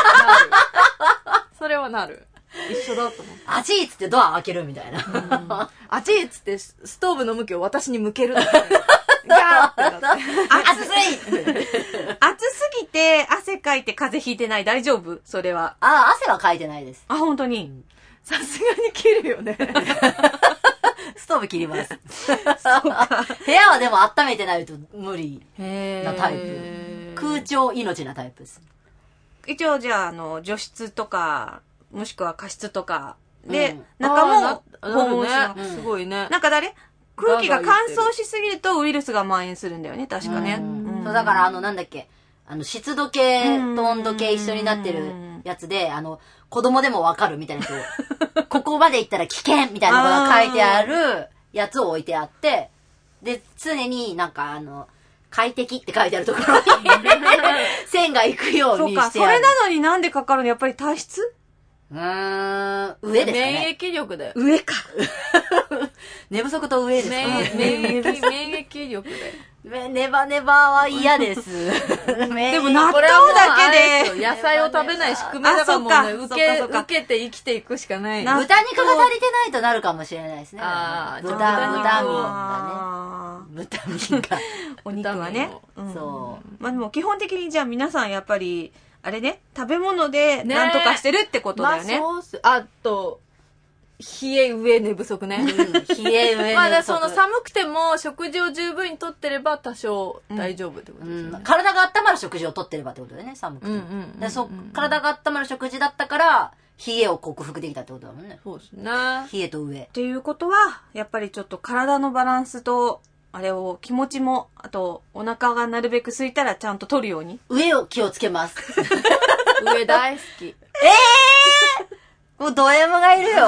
それはなる。一緒だと思う。 暑いっつってドア開けるみたいな。 暑いっつってストーブの向きを私に向ける。ガーってなって。 暑すぎて汗かいて風邪ひいてない？大丈夫？それは。 汗はかいてないです。 本当に。 さすがに切るよね。 ストーブ切ります。部屋はでも温めてないと無理なタイプ。空調命なタイプです。 一応じゃあ、除湿とか、もしくは加湿とかで、中も保温しすごいね。 なんか空気が乾燥しすぎるとウイルスが蔓延するんだよね、確かね。 そう、だからなんだっけ、湿度計と温度計一緒になってるやつで、子供でもわかるみたいな人、ここまで行ったら危険みたいなことが書いてあるやつを置いてあって、で、常になんか快適って書いてあるところに線が行くようにしてある。そうか、 それなのになんでかかるの？やっぱり体質？ 上ですかね。 免疫力だよ。 上か。 寝不足と上ですかね。 免疫力で。 ネバネバは嫌です。 でも納豆だけで。 野菜を食べない宿命だからもうね、受けて生きていくしかない。 豚肉が足りてないとなるかもしれないですね。豚民がね。豚民が。 お肉はね。 そう。 まあでも基本的にじゃあ皆さんやっぱり、あれね、食べ物でなんとかしてるってことだよね。 あと、冷え上寝不足ね。 冷え上寝不足。 まだその寒くても食事を十分にとってれば多少大丈夫ってことですね。 体が温まる食事をとってればってことだよね、寒くて。体が温まる食事だったから、冷えを克服できたってことだもんね。 そうですね。 冷えと上。 っていうことは、やっぱりちょっと体のバランスと、あれを気持ちも、あとお腹がなるべく空いたらちゃんと取るように。 上を気をつけます。 上大好き。 もうド M がいるよ。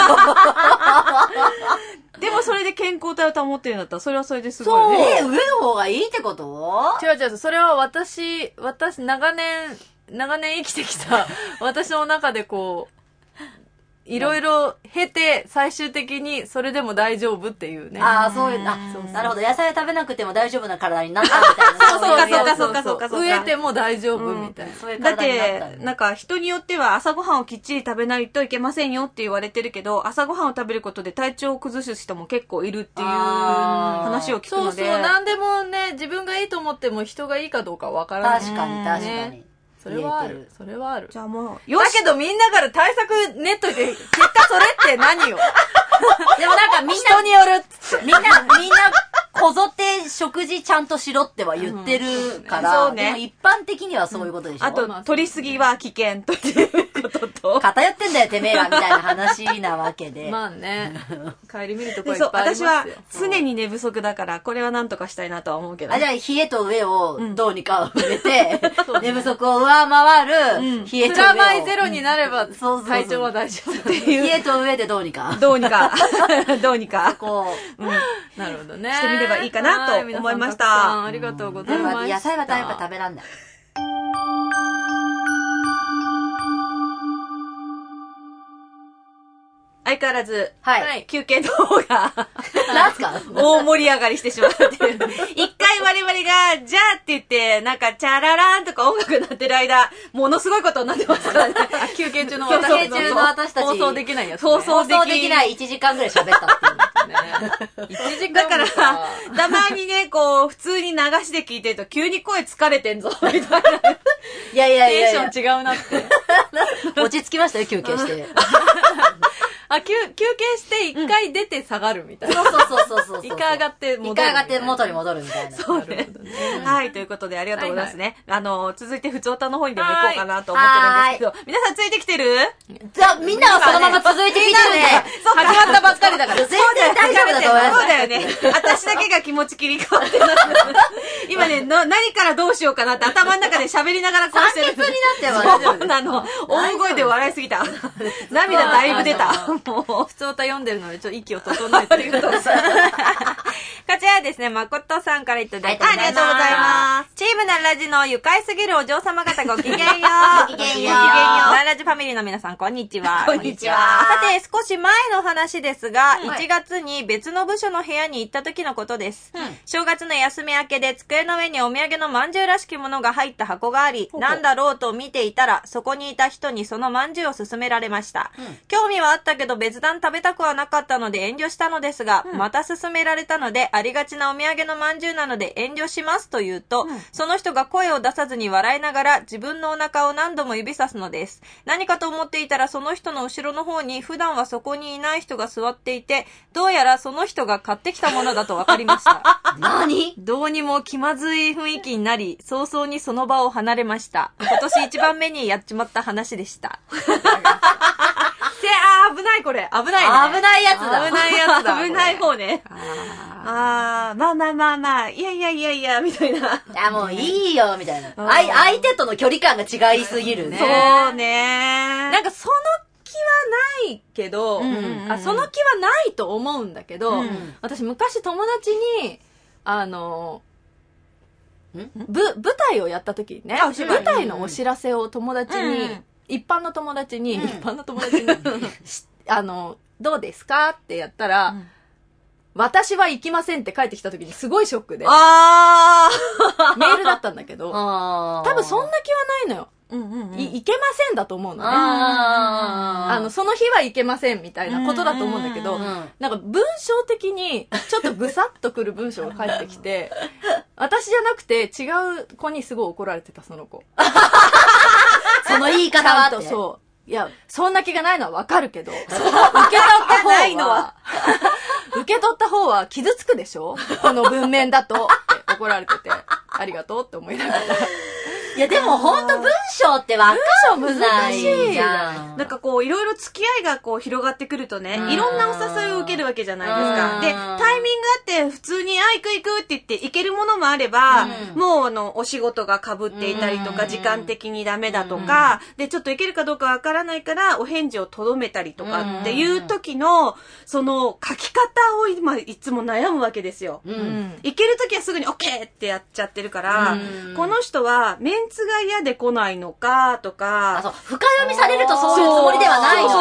でもそれで健康体を保ってるんだったら、それはそれですごいね。 そう。上の方がいいってこと？ 違う。それは私、長年生きてきた、私の中でこう、いろいろ経て、最終的にそれでも大丈夫っていうね。 そういう、なるほど。野菜を食べなくても大丈夫な体になったみたいな。 そうか。 植えても大丈夫みたいな。 そういうだっ体になったて、なんか人によっては朝ごはんをきっちり食べないといけませんよって言われてるけど、朝ごはんを食べることで体調を崩す人も結構いるっていう話を聞くので。 そう、なんでもね、自分がいいと思っても人がいいかどうかわからない。 確かに。 それはある。それはある。 じゃあもう、 だけどみんなから対策練っといて、結果それって何よ。 でもなんかみんな、 人によるっつって。 みんな、こぞって食事ちゃんとしろっては言ってるから、 そうね。 でも一般的にはそういうことでしょ。 あと、取りすぎは危険ということと。 偏ってんだよ、てめえら、みたいな話なわけで。 まあね。帰り見るとこいっぱいありますよ。 私は常に寝不足だから、これはなんとかしたいなとは思うけど。 じゃあ、冷えと上をどうにか埋めて、寝不足を上回る、冷えと上を。 プラマイゼロになれば、体調は大丈夫っていう。 冷えと上でどうにか。 どうにか。どうにか。 こう。なるほどね。 してみればいいかなと思いました。 ありがとうございました。 野菜はやっぱ食べらんない。 相変わらず、 はい。 休憩の方が、 なんすか大盛り上がりしてしまうっていう。一回我々が、じゃあって言って、なんか、チャララーンとか音楽鳴ってる間、ものすごいことになってますからね。 休憩中の私たち。 放送できないやつ、 ね。放送できない 1時間ぐらい喋ったっていう。 ね。1時間だから、たまにね、こう、普通に流しで聞いてると、急に声疲れてんぞ、みたいな。 いやいやいや。 テンション違うなって。 落ち着きましたよ、休憩して。 休憩して一回出て下がるみたいな。 そう。 一回上がって戻る。 一回上がって元に戻るみたいな。 そうね。はい、ということでありがとうございますね。続いてふつおたの方にでも行こうかなと思ってるんですけど、皆さんついてきてる？ じゃあ、みんなはそのまま続いてきてるんで、始まったばっかりだから。全然大丈夫だと思います。 そうだよね。私だけが気持ち切り替わってます。今ね、何からどうしようかなって頭の中で喋りながらこうしてる。 酸欠になってます。 そうなの。大声で笑いすぎた。涙だいぶ出た。 普通歌読んでるので、ちょっと息を整えてありがとうございます。こちらですね、誠さんからいただいてありがとうございます。 チームなラジの愉快すぎるお嬢様方ごきげんよう。 ごきげんよう。 なラジファミリーの皆さん、こんにちは。 こんにちは。 さて、少し前の話ですが、1月に別の部署の部屋に行った時のことです。正月の休み明けで机の上にお土産の饅頭らしきものが入った箱があり、なんだろうと見ていたら、そこにいた人にその饅頭を勧められました。興味はあったけど別段食べたくはなかったので遠慮したのですが、また勧められたので、ありがちなお土産の饅頭なので遠慮しますと言うと、その人が声を出さずに笑いながら自分のお腹を何度も指さすのです。何かと思っていたらその人の後ろの方に普段はそこにいない人が座っていて、どうやらその人が買ってきたものだと分かりました。 何？ どうにも気まずい雰囲気になり、早々にその場を離れました。今年一番目にやっちまった話でした。危ないこれ。危ないね。 危ないやつだ。 危ないやつだ。 危ない方ね。まあ、いや、みたいな。 もういいよ、みたいな。相手との距離感が違いすぎるね。 そうね。 なんかその気はないけど、その気はないと思うんだけど、私昔友達に、舞台をやった時にね、舞台のお知らせを友達に、一般の友達に、どうですかってやったら、私は行きませんって帰ってきた時にすごいショックで。メールだったんだけど、多分そんな気はないのよ。いけませんだと思うのね。その日はいけませんみたいなことだと思うんだけど、なんか文章的にちょっとぐさっとくる文章が返ってきて、私じゃなくて違う子にすごい怒られてた、その子。 その言い方はって。 そう。いや、そんな気がないのはわかるけど、受け取った方は傷つくでしょ？この文面だとって怒られてて、ありがとうって思いながら。 いやでもほんと文章ってわかんないじゃん。 なんかこういろいろ付き合いがこう広がってくるとね、いろんなお誘いを受けるわけじゃないですか。で、タイミングあって普通に行くって言って行けるものもあれば、もうお仕事が被っていたりとか、時間的にダメだとか、で、ちょっと行けるかどうかわからないからお返事をとどめたりとかっていう時の、その書き方を今いつも悩むわけですよ。行ける時はすぐに OK ってやっちゃってるから、この人はメンツが嫌で来ないのかとか、 深読みされるとそういうつもりではないのに、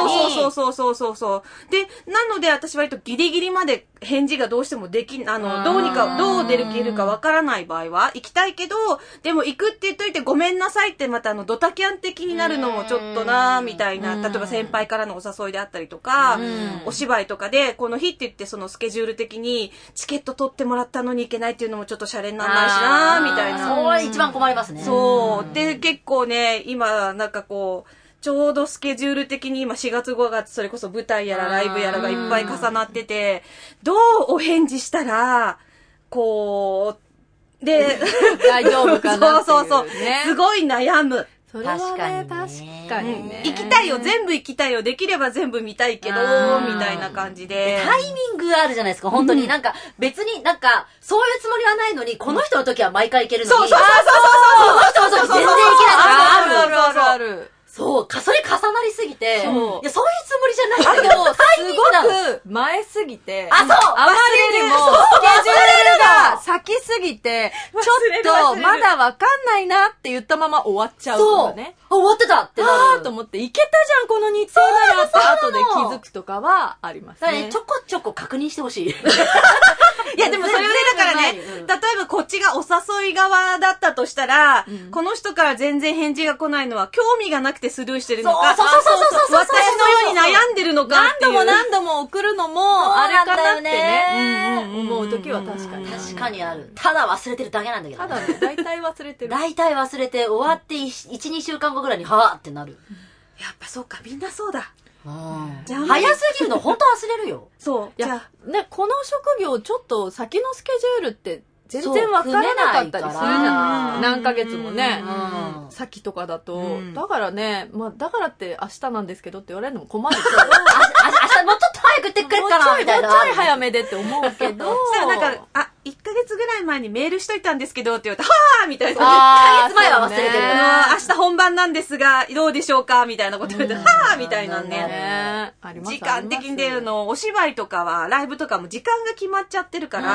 そうそうそうそうそう。で、なので私割とギリギリまで返事がどうしてもどう出るかわからない場合は、行きたいけど、でも行くって言っといてごめんなさいってまたドタキャン的になるのもちょっとなみたいな、例えば先輩からのお誘いであったりとか、お芝居とかで、この日って言ってそのスケジュール的にチケット取ってもらったのに行けないっていうのもちょっとシャレにならないしなみたいな。 それ一番困りますね。 そう。で、結構ね、今、なんかこう、ちょうどスケジュール的に今4月5月それこそ舞台やらライブやらがいっぱい重なってて、どうお返事したら、こう、で、 大丈夫かなっていう、ね。 そうそうそう。すごい悩む。 それはね、確かにね。 行きたいよ、全部行きたいよ、できれば全部見たいけど、みたいな感じで。 タイミングがあるじゃないですか、本当に。なんか、別になんか、そういうつもりはないのに、この人の時は毎回行けるのに。 そうそうそうそう。 この人の時全然行けなかった。 ある。 そう、それ重なりすぎて、いや、そういうつもりじゃないんだけど、 すごく前すぎて、 あ、そうあまりにも、スケジュールが先すぎて、ちょっと、まだわかんないなって言ったまま終わっちゃうとかね。 終わってたってなる。 あーと思って、いけたじゃん、この日程ならって後で気づくとかはありますね。 ちょこちょこ確認してほしい。 いや、でもそれでだからね、例えばこっちがお誘い側だったとしたら、この人から全然返事が来ないのは興味がなくてスルーしてるのか、私のように悩んでるのかっていう。 何度も送るのも、あれかなってね、思うときは確かに。 確かにある。ただ忘れてるだけなんだけど。 ただね、大体忘れてる。 大体忘れて、終わって1、2週間後ぐらいに、はぁってなる。 やっぱそうか、みんなそうだ。 早すぎるの本当忘れるよ。 そう。 いや、ね、この職業ちょっと先のスケジュールって全然わからなかったりするじゃないですか。何ヶ月もね、先とかだと。だからね、まあ、だからって明日なんですけどって言われるのも困る。明日もうちょっと早く言ってくれっかなみたいな。 もうちょい早めでって思うけど。 なんか、1ヶ月ぐらい前にメールしといたんですけどって言われて、はぁみたいな。 1ヶ月前は忘れてる。 明日本番なんですが、どうでしょうかみたいなこと言われて、はぁみたいなね。時間的にお芝居とかは、ライブとかも時間が決まっちゃってるから、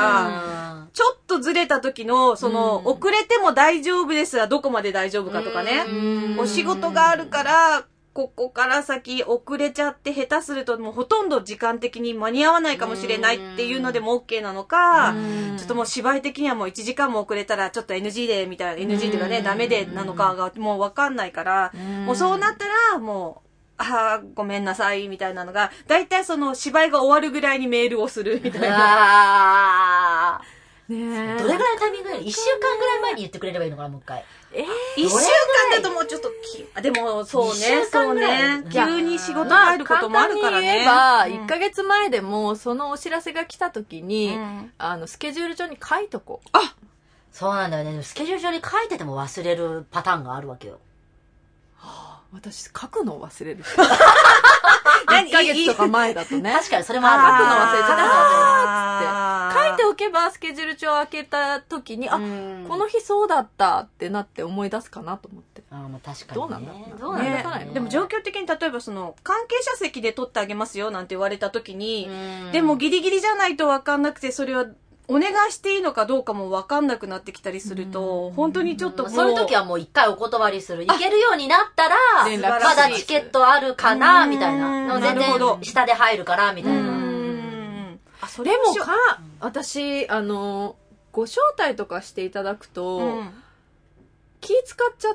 ちょっとずれた時の、遅れても大丈夫ですが、どこまで大丈夫かとかね。お仕事があるから、ここから先遅れちゃって下手するともうほとんど時間的に間に合わないかもしれないっていうのでも OK なのか、ちょっともう芝居的にはもう1時間も遅れたらちょっと NG でみたいな、NG っていうかね、ダメでなのかがもうわかんないから、もうそうなったらもう、ごめんなさいみたいなのが、だいたいその芝居が終わるぐらいにメールをするみたいな。 どれぐらいのタイミングより1週間ぐらい前に言ってくれればいいのかな、もう一回。 1週間だともうちょっとでもそうね、そうね。急に仕事入ることもあるからね。 簡単に言えば、1ヶ月前でもそのお知らせが来た時に、スケジュール帳に書いとこう。 そうなんだよね。スケジュール帳に書いてても忘れるパターンがあるわけよ。 私書くのを忘れる。1ヶ月とか前だとね。 確かにそれもある。 書くの忘れちゃった。書いておけばスケジュール帳を開けた時に、この日そうだったってなって思い出すかなと思って。 確かに。 どうなんだどうなんだでも状況的に例えば関係者席で取ってあげますよなんて言われた時に、でもギリギリじゃないと分かんなくて、それはお願いしていいのかどうかも分かんなくなってきたりすると、本当にちょっとそういう時はもう一回お断りする。行けるようになったら、まだチケットあるかな、みたいな。全然下で入るから、みたいな。でも私、ご招待とかしていただくと、気使っちゃって、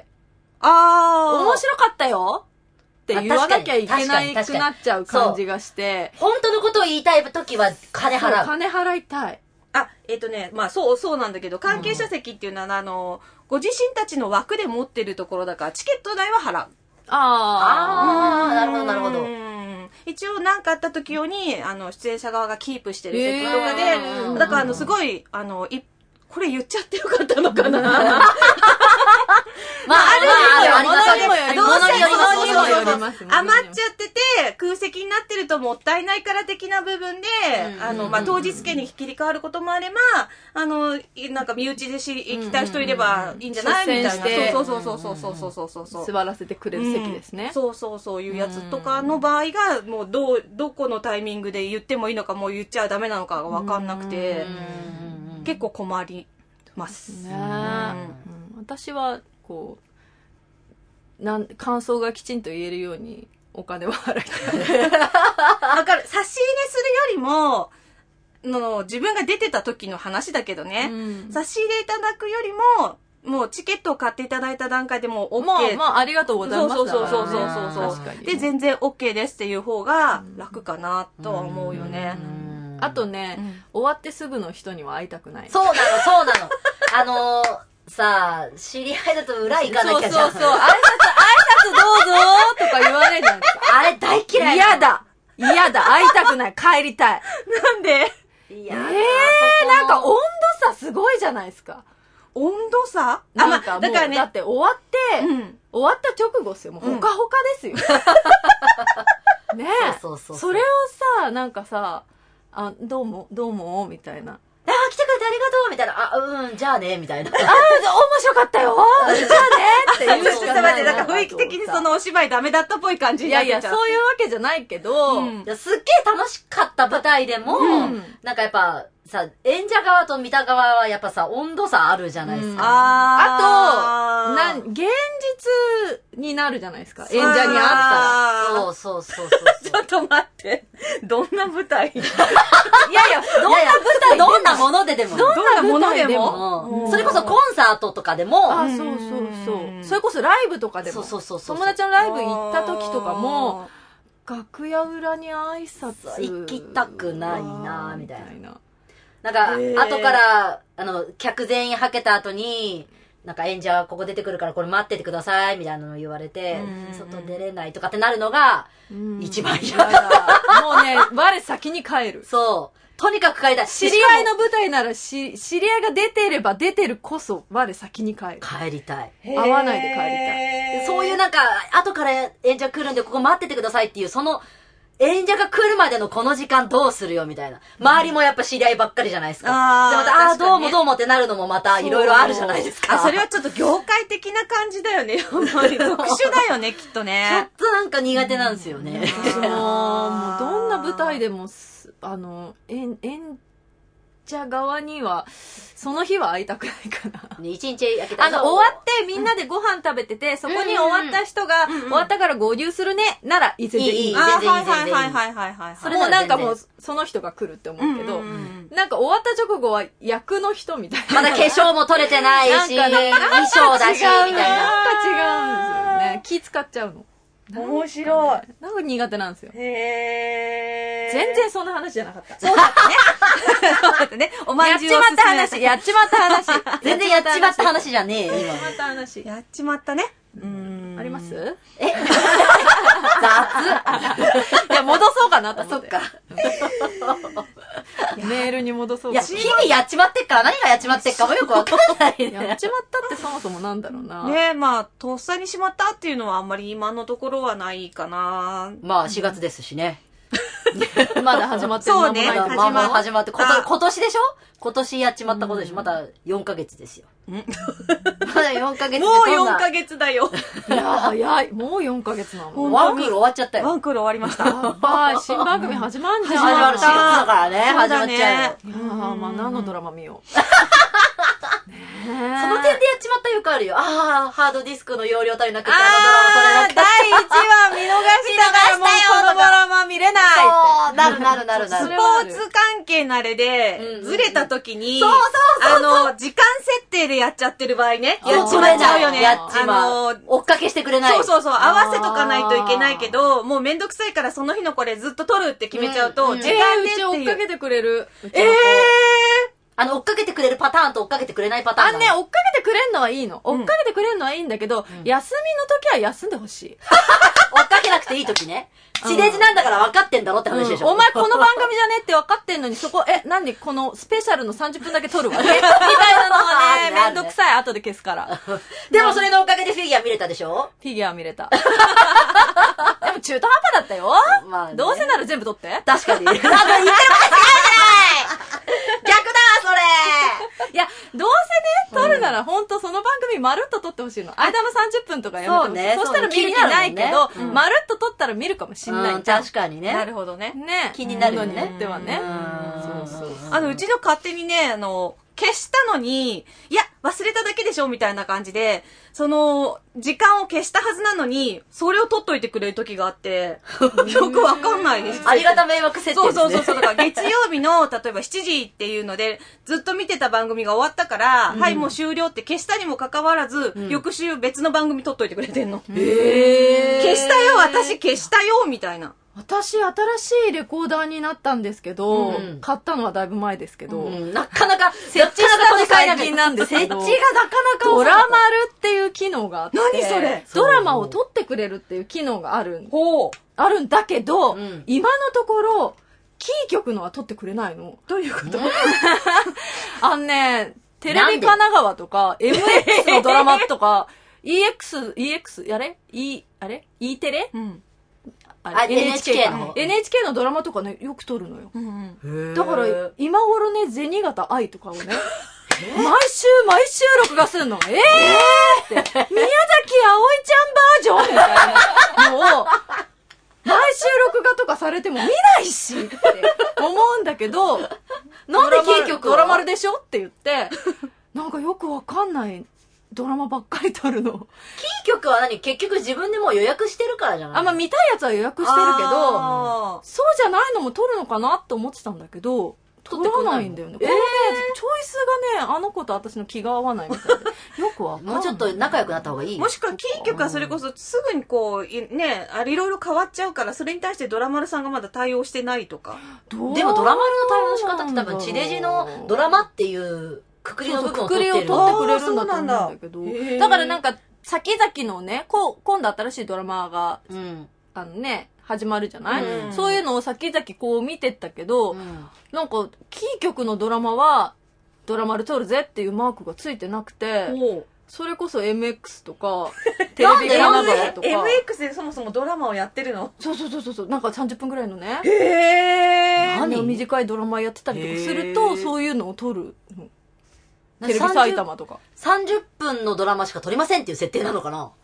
面白かったよって言わなきゃいけないくなっちゃう感じがして。 本当のことを言いたい時は金払う。 金払いたい。 まあそうなんだけど、関係者席っていうのは、ご自身たちの枠で持ってるところだから、チケット代は払う。 なるほど、なるほど。 一応何かあった時用に、出演者側がキープしてる席とかで、だからすごい、これ言っちゃってよかったのかなまあ、 あります。余っちゃってて、空席になってるともったいないから的な部分で、当日券に切り替わることもあれば、なんか身内で行きたい人いればいいんじゃないみたいな。そう座らせてくれる席ですね。 そういうやつとかの場合が、もうどこのタイミングで言ってもいいのか、もう言っちゃダメなのかがわかんなくて、結構困りますね。 私は感想がきちんと言えるようにお金は払いたい。 わかる。差し入れするよりも、自分が出てた時の話だけどね、差し入れいただくよりも、もうチケットを買っていただいた段階でもう OK。 まあ、ありがとうございます。 そう。 確かに。 で、全然 OK ですっていう方が楽かなとは思うよね。 あとね、終わってすぐの人には会いたくない。 そうなの。さあ、知り合いだと裏行かなきゃじゃん。 そう。挨拶どうぞとか言われるじゃん。 あれ大嫌い。 嫌だ、会いたくない、帰りたい。 なんでなんか温度差すごいじゃないですか。 温度差なんかもう、 だからね。 だって終わって、終わった直後っすよ。もうほかほかですよ。ねえ。 そう。 それをさ、なんかさ、どうも、みたいな。 来てくれてありがとうみたいな。じゃあね、みたいな。 面白かったよじゃあねって言うしかない。 なんか雰囲気的にそのお芝居ダメだったっぽい感じになっちゃう。 いや、そういうわけじゃないけど、 すっげえ楽しかった舞台でも、なんかやっぱさ、演者側と見た側はやっぱさ、温度差あるじゃないですか。 あと、現実になるじゃないですか。演者に会ったら。そう。 ちょっと待って。どんな舞台どんな舞台、どんなものででも。 どんなものでも。 それこそコンサートとかでも。 そう。それこそライブとかでも。 そう。 友達のライブ行った時とかも、楽屋裏に挨拶行きたくないなみたいな。なんか、後から、客全員はけた後に、なんか演者ここ出てくるからこれ待っててくださいみたいなのを言われて、外出れないとかってなるのが、一番嫌だ。 もうね、我先に帰る。 そう。とにかく帰りたい。 知り合いの舞台なら知り合いが出てれば出てるこそ我先に帰る。 帰りたい。 会わないで帰りたい。 そういうなんか、後から演者来るんでここ待っててくださいっていう、その、演者が来るまでのこの時間どうするよみたいな。周りもやっぱ知り合いばっかりじゃないですか。でまた、どうもってなるのもまたいろいろあるじゃないですか。 それはちょっと業界的な感じだよね。特殊だよね、きっとね。 ちょっとなんか苦手なんですよね。 もうどんな舞台でも、演者側には、その日は会いたくないかな。 一日焼けた終わってみんなでご飯食べてて、そこに終わった人が、終わったから合流するね、なら全然いい。 全然いい。 それもなんかもう、その人が来るって思うけど、なんか終わった直後は役の人みたいな。 まだ化粧も取れてないし、衣装だし、みたいな。 なんか違うんですよね。気使っちゃうの。 面白い。 なんか苦手なんですよ。 へー。 全然そんな話じゃなかった。 そうだったね。おまんじゅうを勧めやっちまった話。 全然やっちまった話じゃねえよ、今。 やっちまった話。 やっちまったね。 あります？ 雑いや、戻そうかなと思って。 そっか。 メールに戻そうか。 いや、日々やっちまってっから何がやっちまってっかもよくわかんないね。 やっちまったってそもそもなんだろうな。 ねえ、まあ、とっさにしまったっていうのはあんまり今のところはないかな。 まあ、4月ですしね。 まだ始まってそうね。 始まって、今年でしょ？今年やっちまったことでしょ？まだ4ヶ月ですよ。まだ4ヶ月でもう4ヶ月だよ。 いや、早い。もう4ヶ月なの。 ワンクール終わっちゃったよ。 ワンクール終わりました。 はい、新番組始まんじゃん。 始まる4月だからね。始まっちゃうよ。 いやまあ何のドラマ見よう。 その点でやっちまったよくあるよ。ハードディスクの容量足りなくてドラマ撮れなくて。 第1話見逃したからもうこのドラマ見れない。 そう、なる。 スポーツ関係のあれで、ずれた時に、時間設定でやっちゃってる場合ね。やっちまっちゃうよね。 やっちまう。追っかけしてくれない。 そう、合わせとかないといけないけど、もうめんどくさいからその日のこれずっと撮るって決めちゃうと、時間でっていう。 うち追っかけてくれる。 追っかけてくれるパターンと追っかけてくれないパターン。 追っかけてくれんのはいいの。追っかけてくれんのはいいんだけど、休みの時は休んでほしい。 追っかけなくていい時ね。地デジなんだから分かってんだろって話でしょ。 お前この番組じゃねって分かってんのに、そこ、なんでこのスペシャルの30分だけ撮るわけみたいなのはね、めんどくさい。後で消すから。 でもそれのおかげでフィギュア見れたでしょ？ フィギュア見れた。でも中途半端だったよ。まあどうせなら全部撮って。 確かに。なんか言ってること違うじゃない！逆だそれ！ いや、どうせね、撮るなら本当その番組まるっと撮ってほしいの。間の30分とかやめてほしい。そうね。そしたら見る気ないけど、まるっと撮ったら見るかもしんない。 確かにね。 なるほどね。 ね。 気になるよね。 によってはね。 うちの勝手にね、消したのに、いや、 忘れただけでしょみたいな感じで、その、時間を消したはずなのに、それを取っといてくれる時があって、よくわかんないです。 ありがた迷惑設定ですね。 そう。だから月曜日の、例えば7時っていうので、ずっと見てた番組が終わったから、はい、もう終了って消したにもかかわらず、翌週別の番組取っといてくれてんの。消したよ、私消したよ、みたいな。 私、新しいレコーダーになったんですけど、買ったのはだいぶ前ですけど、 なかなか、設置したの最近なんですけど、設置がなかなかドラマルっていう機能があって、 何それドラマを撮ってくれるっていう機能があるんだけど、今のところ、キー局のは撮ってくれないの。 どういうことテレビ神奈川とか、MX のドラマとか、EX、E テレ NHK の。 NHK のドラマとかね、よく撮るのよ。だから、今頃ね、銭形愛とかをね、毎週録画するの。って、宮崎あおいちゃんバージョンみたいなのを、毎週録画とかされても見ないしって思うんだけど、 なんでキー局ドラマルでしょって言って、なんかよくわかんないドラマばっかり撮るの。 キー局は結局自分でもう予約してるからじゃない？ 見たいやつは予約してるけど、そうじゃないのも撮るのかなって思ってたんだけど、撮らないんだよね。これね、チョイスがね、あの子と私の気が合わないみたいで。よくわかんない。 もうちょっと仲良くなった方がいい。 もしくはキー局はそれこそすぐにこう、ね、いろいろ変わっちゃうから、それに対してドラマルさんがまだ対応してないとか。 でもドラマルの対応の仕方って多分地デジのドラマっていう、くくりの部分を取ってる。 くくりを取ってくれるんだと思うんだけど。だからなんか、先々のね、今度新しいドラマが、始まるじゃない、そういうのを先々こう見てったけど、なんか、キー局のドラマは、ドラマル撮るぜっていうマークがついてなくて、それこそ MX とか、テレビ神奈川とか。 MX でそもそもドラマをやってるの？ そう。なんか30分くらいのね。短いドラマやってたりとかすると、そういうのを撮る。テレビ埼玉とか。 30分のドラマしか撮りませんっていう設定なのかな？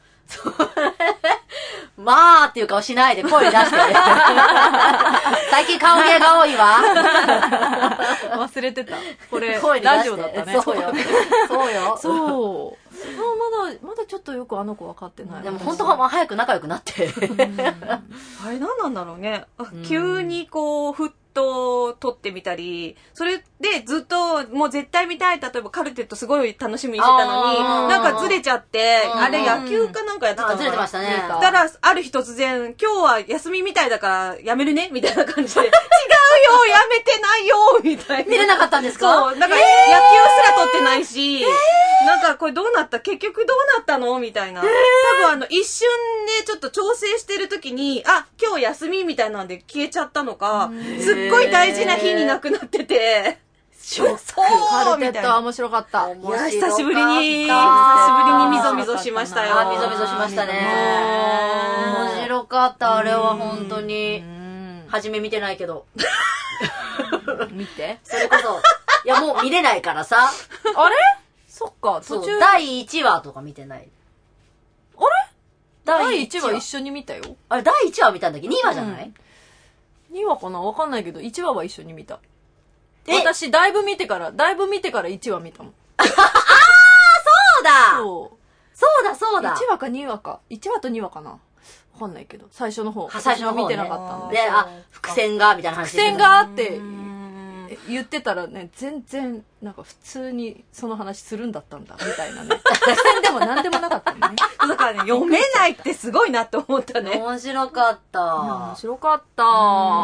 まあっていう顔しないで声出して。最近顔芸が多いわ。 忘れてた。これ、ラジオだったね。 そうよ。 そう。まだちょっとよくあの子分かってない。 でも本当は早く仲良くなって。 あれ何なんだろうね。急にこう、撮ってみたり、それでずっともう絶対見たい、例えばカルテットすごい楽しみにしてたのに、なんかずれちゃって、あれ野球かなんかやってたの。 ずれてましたね。 たら、ある日突然、今日は休みみたいだからやめるねみたいな感じで、違うよやめてないよみたいな。 見れなかったんですか？ そう、だから野球すら撮ってないし、なんかこれどうなった結局どうなったのみたいな。多分一瞬でちょっと調整してる時に、今日休みみたいなんで消えちゃったのか、すっごい大事な日になくなってて、 カルテットは面白かった。 いや、久しぶりにみぞみぞしましたよ。 みぞみぞしましたね。面白かった、あれは本当に。初め見てないけど。 見て。 それこそ、いやもう見れないからさ。 あれ？そっか、途中。 第1話とか見てない。 あれ？第1話一緒に見たよ。 あれ、第1話見たんだっけ？ 2 話じゃない？ 2話かな？わかんないけど、1話は一緒に見た。私、だいぶ見てから1話見たもん。 そうだ！そうだ !1 話か2話か。1話と2話かな。わかんないけど、最初の方。 最初の方見てなかったんで。 で、伏線が、みたいな話。 伏線があって、言ってたらね、全然、なんか普通にその話するんだったんだ、みたいなね。伏線でも何でもなかったね。 だからね、読めないってすごいなって思ったね。 面白かった。 面白かった。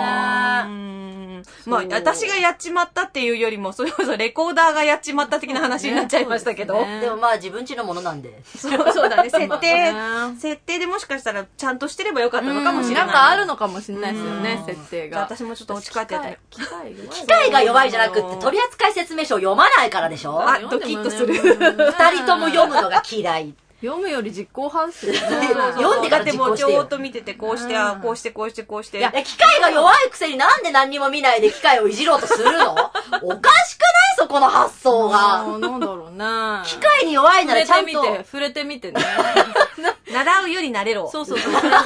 まあ、私がやっちまったっていうよりも、それこそレコーダーがやっちまった的な話になっちゃいましたけど。 でもまあ自分家のものなんで。 そうだね、設定でもしかしたらちゃんとしてればよかったのかもしれない。 なんかあるのかもしれないですよね、設定が。 私もちょっと落ち帰ってやって。 機械が弱いじゃなくって、取扱説明書を読まないからでしょ？ ドキッとする。 二人とも読むのが嫌い。 読むより実行犯っすよね。 読んでから実行してよ。 もうちょっと見てて、こうして。いや、機械が弱いくせになんで何にも見ないで機械をいじろうとするの？おかしくないそこの発想が。 なんだろうね。 ね。 機械に弱いならちゃんと。 触れてみてね。 習うより慣れろ。 そう。そう。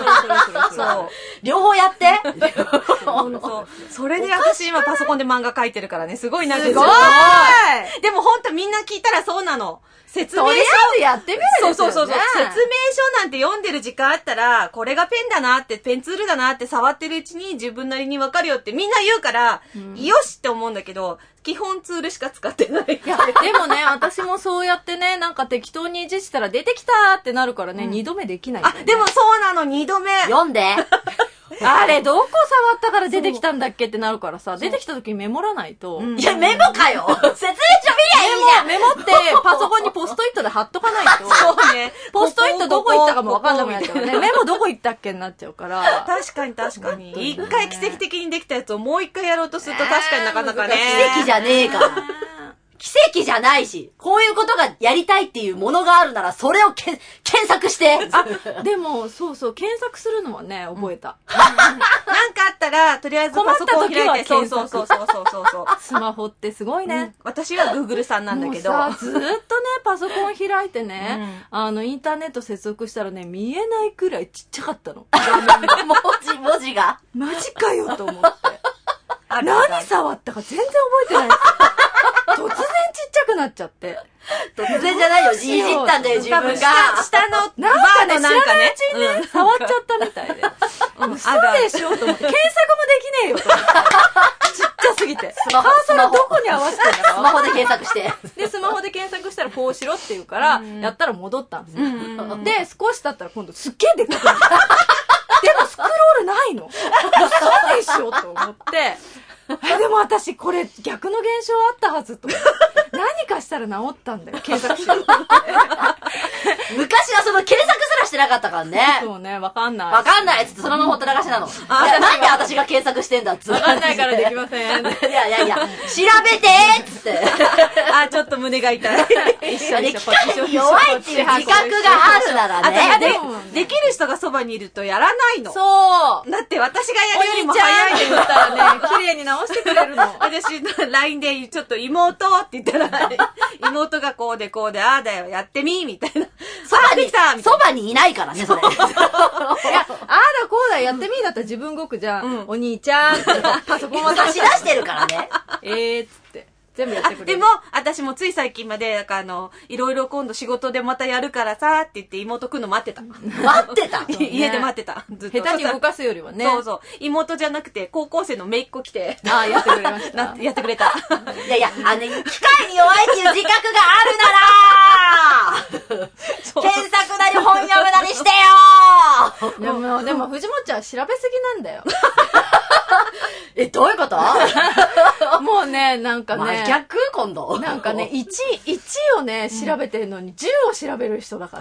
両方やって。 それで私今パソコンで漫画描いてるからね、すごいなんかすごいでもほんとみんな聞いたらそうなの。説明書。 とりあえずやってみるですよね。 そう。説明書なんて読んでる時間あったら、これがペンだなって、ペンツールだなって触ってるうちに自分なりにわかるよってみんな言うから、よしって思うんだけど、基本ツールしか使ってない。 いや、でもね、私もそうやってね、なんか適当にいじったら出てきたってなるからね、2度目できない、ね。 あ、でもそうなの、2度目。 読んで。 あれ、どこ触ったから出てきたんだっけってなるからさ、出てきた時にメモらないと。 いや、メモかよ説明書見りゃいいじゃんメモってパソコンにポストイットで貼っとかないと。 そうね。 ポストイットどこ行ったかもわかんなくなっちゃうね。メモどこ行ったっけになっちゃうから。 確かに。一回奇跡的にできたやつをもう一回やろうとすると確かになかなかね。 奇跡じゃねえから。奇跡じゃないし、こういうことがやりたいっていうものがあるなら、それを検索して。 あ、でも、そう、検索するのはね、覚えた。 なんかあったら、とりあえずパソコンを開いて、そう。 スマホってすごいね。 私は Google さんなんだけど。 ずーっとね、パソコン開いてね、インターネット接続したらね、見えないくらいちっちゃかったの。 文字が。 マジかよと思って。何触ったか全然覚えてない。突然ちっちゃくなっちゃって。 突然じゃないよ。いじったんだよ、自分が。 下のバなんかね、 ーのなんかね。 知らないうちにね、触っちゃったみたいで。嘘でしょと思って。検索もできねえよと思って。ちっちゃすぎて。カーソルどこに合わせてんだろう。 スマホで検索して。 で、スマホで検索したらこうしろって言うから、やったら戻ったんですよ。で、少し経ったら今度すっげえでっかくなった。でもスクロールないの。嘘でしょと思って。でも私これ逆の現象あったはずと何かしたら治ったんだよ検索しよう昔はその検索すらしてなかったからね。 そうね、わかんないっつってそのままほったらかしなの。いや、なんで私が検索してんだっつって。 わかんないからできません。 いや、調べてっつって。 あ、ちょっと胸が痛い。 機械に弱いっていう自覚があるならね。 できる人がそばにいるとやらないの。 そう。 だって私がやるよりも早いって言ったらね、綺麗に直してくれるの。 私、LINE でちょっと妹って言ったら、妹がこうで、ああだよ、やってみみたいな。 そばにいないからね、それ。いや、ああだこうだやってみだったら自分動くじゃん。お兄ちゃんってパソコン渡し出してるからね。 つって。全部やってくれる。 でも、私もつい最近まで、いろいろ今度仕事でまたやるからさ、って言って妹来るの待ってた。 待ってた家で待ってた。 ずっと。下手に動かすよりはね。 そう。妹じゃなくて、高校生の姪っ子来て。 ああ、やってくれました。 やってくれた。 いや、機械に弱いっていう自覚があるなら検索なり本読むなりしてよでも、藤本ちゃん調べすぎなんだよ。 どういうこともうね、なんかね。 逆今度。 なんかね、1をね、調べてるのに10を調べる人だから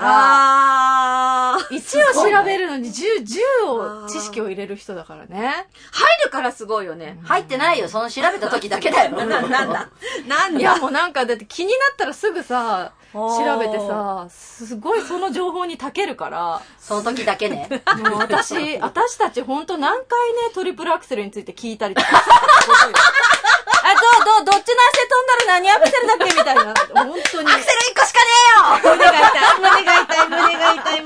。1を調べるのに10を知識を入れる人だからね。 入るからすごいよね。 入ってないよ。その調べた時だけだよ。 なんだいやもうなんかだって気になったらすぐさ、調べてさ、すごいその情報に長けるから。 その時だけね。 もう私たちほんと何回ね、トリプルアクセルについて聞いたりとか。どっちの足で飛んだら何アクセルだっけみたいな。本当に。 アクセル1個しかねえよ胸が痛い。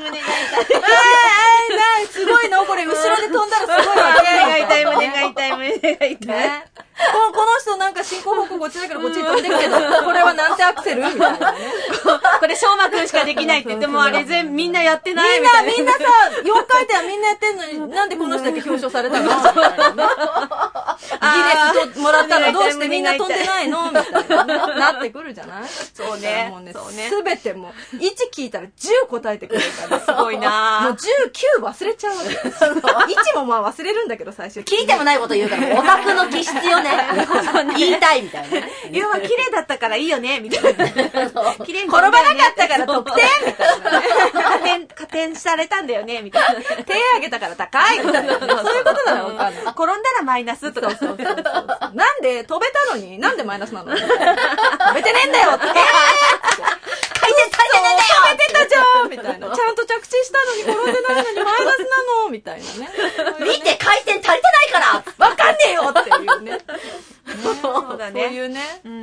すごいのこれ、後ろで飛んだらすごいわ。 胸が痛い。 ね。この人なんか進行方向こっちだけどこっちに飛んでるけど、これはなんてアクセルみたいなね。 これ、しょうまくんしかできないって言っても、あれみんなやってないみたいな。 みんなさ、4回転はみんなやってんのに、なんでこの人だけ表彰されたのみたいなね。ギネスもらったのどうしてみんな飛んでないのみたいな。なってくるじゃない？ そうね。 すべてもう、1聞いたら10答えてくれるから、 すごいなもう19忘れちゃうわけ。1もまあ忘れるんだけど最初。 聞いてもないこと言うから、オタクの気質よね。言いたいみたいな。 要は綺麗だったからいいよねみたいな。 綺麗に転ばなかったから得点みたいな。 加点されたんだよねみたいな。 手挙げたから高いみたいな。そういうことならわかんない。 転んだらマイナスとか。 そう。なんで飛べたのになんでマイナスなの？飛べてねえんだよって。 回転足りてねえんだよ飛べてたじゃんみたいな。ちゃんと着地したのに転んでないのにマイナスなのみたいなね。 見て回転足りてないからわかんねえよっていうね。 そうだね。 そういうね。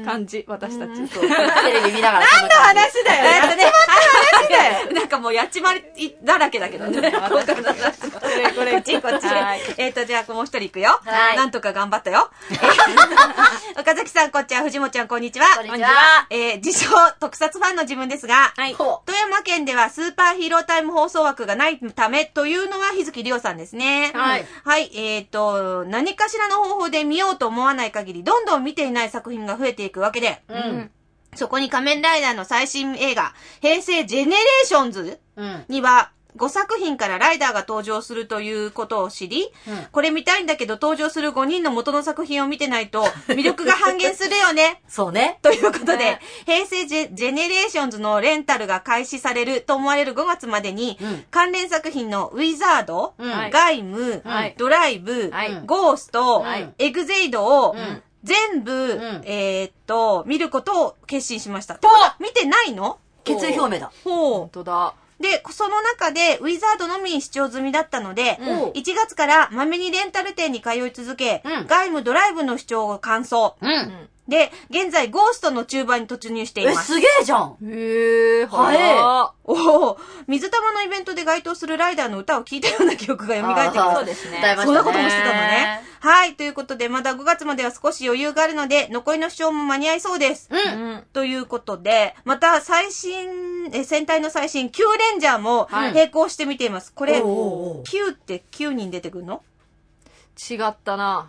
感じ、私たち。 そうテレビ見ながら。 何の話だよ。やっちまった話だよ。 なんかもうやっちまりだらけだけどね。これ、こっち。じゃあもう一人いくよ。なんとか頑張ったよ。岡崎さん、こっちは、藤本ちゃん、こんにちは。 こんにちは。 自称、特撮ファンの自分ですが、富山県ではスーパーヒーロータイム放送枠がないためというのは日月りおさんですね。はい。何かしらの方法で見ようと思わない限り、どんどん見ていない作品が増えていくわけで、そこに仮面ライダーの最新映画、平成ジェネレーションズには、5作品からライダーが登場するということを知り、これ見たいんだけど登場する5人の元の作品を見てないと魅力が半減するよね。 そうね。 ということで、平成ジェネレーションズのレンタルが開始されると思われる5月までに、関連作品のウィザード、ガイム、ドライブ、ゴースト、エグゼイドを、全部、見ることを決心しました。見てないの？ 決意表明だ。 本当だ。で、その中で、ウィザードのみ視聴済みだったので、1月からまめにレンタル店に通い続け、ガイムドライブの視聴を完走。で、現在、ゴーストの中盤に突入しています。 すげえじゃん。 へえ、 早い。水玉のイベントで該当するライダーの歌を聴いたような記憶が蘇ってきます。 そうですね。 そんなこともしてたのね。はい、ということで、まだ5月までは少し余裕があるので、残りの視聴も間に合いそうです。ということで、また戦隊の最新、Q レンジャーも並行して見ています。これ、Q って9人出てくるの？ 違ったな。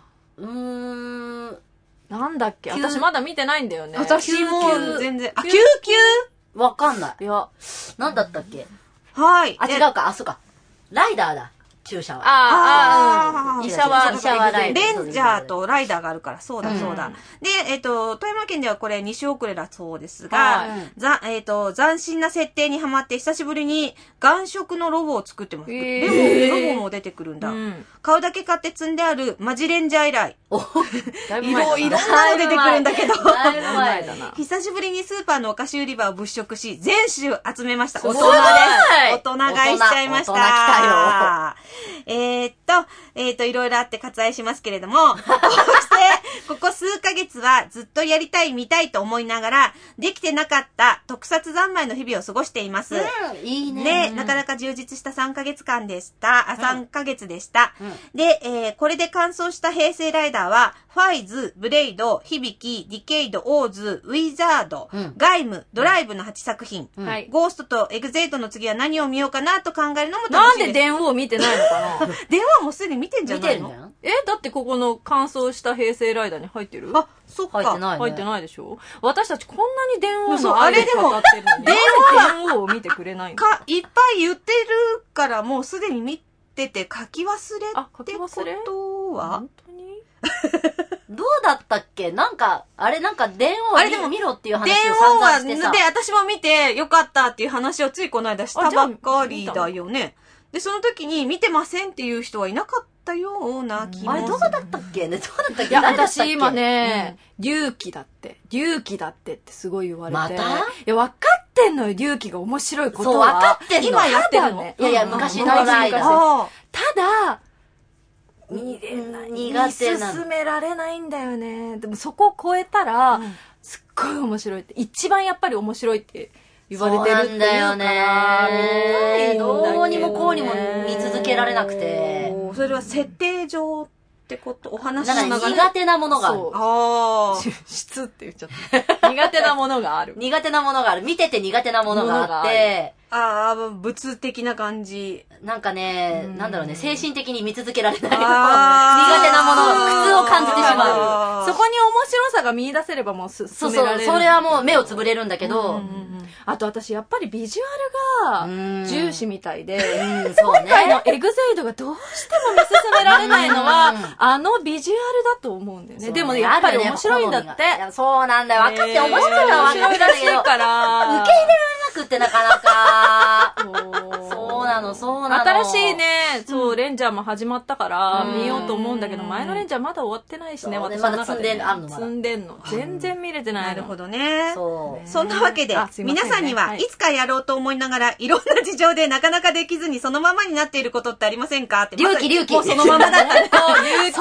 なんだっけ？私まだ見てないんだよね。 私も全然。 救急？わかんない。いや、なんだったっけ？ はい。 違うか。あ、そうか。ライダーだ。注射は。 医者はライダー。レンジャーとライダーがあるから、そうだ。で、富山県ではこれ2週遅れだそうですが、斬新な設定にハマって久しぶりに眼色のロボを作ってます。でも、ロボも出てくるんだ。顔だけ買って積んであるマジレンジャー以来。いろんなの出てくるんだけど。久しぶりにスーパーのお菓子売り場を物色し、全種集めました。大人です。大人買いしちゃいました。大人来たよ。いろいろあって割愛しますけれども、こうして、ここ数ヶ月はずっとやりたい、見たいと思いながら、できてなかった特撮三昧の日々を過ごしています。 いいね。 で、なかなか充実した3ヶ月でした。で、これで完走した平成ライダーは、ファイズ、ブレイド、響き、ディケイド、オーズ、ウィザード、ガイム、ドライブの8作品。ゴーストとエグゼイドの次は何を見ようかなと考えるのも楽しいです。 なんで電王見てないのかな？ 電話もすでに見てんじゃないの？ だってここの完走した平成ライダーに入ってる？ あ、そっか。 入ってないでしょ？私たちこんなに電王のあれで語ってるのに。電王を見てくれないの？ いっぱい言ってるからもうすでに見てて書き忘れってことは？ 本当に？ どうだったっけ？なんか電王見ろっていう話を散々してさ。 で、私も見てよかったっていう話をついこの間したばっかりだよね。で、その時に見てませんっていう人はいなかったような気もする。 あれどうだったっけね？ いや、私今ね、龍騎だってってすごい言われて。 また？いや、分かってんのよ、龍騎が面白いことは。 そう、分かってんの。 今やってるの？ いや、昔のライダー。 ただ、 見れない。 苦手なの。 進められないんだよね。でもそこを超えたら、すっごい面白いって。一番やっぱり面白いって言われてるっていうから。 そうなんだよね。どうにもこうにも見続けられなくて。 それは設定上ってこと、お話のなんか苦手なものがある。 質って言っちゃった。苦手なものがある。 苦手なものがある。見てて苦手なものがあって。 物的な感じ。 なんかね、なんだろうね、精神的に見続けられない。苦手なもの、苦痛を感じてしまう。 そこに面白さが見出せればもう進められる。 そう、それはもう目をつぶれるんだけど、 あと私やっぱりビジュアルが重視みたいで、 今回のエグゼイドがどうしても見進められないのは、あのビジュアルだと思うんだよね。でもやっぱり面白いんだって。 そうなんだよ。分かって面白いのは分かってるんだけど、受け入れられなくってなかなか。そうなの。 新しいね、レンジャーも始まったから見ようと思うんだけど、前のレンジャーまだ終わってないしね、私の中で。積んでんの。全然見れてない。 なるほどね。そんなわけで、皆さんにはいつかやろうと思いながら、いろんな事情でなかなかできずにそのままになっていることってありませんかって。 隆起。 もうそのままだったね。 そ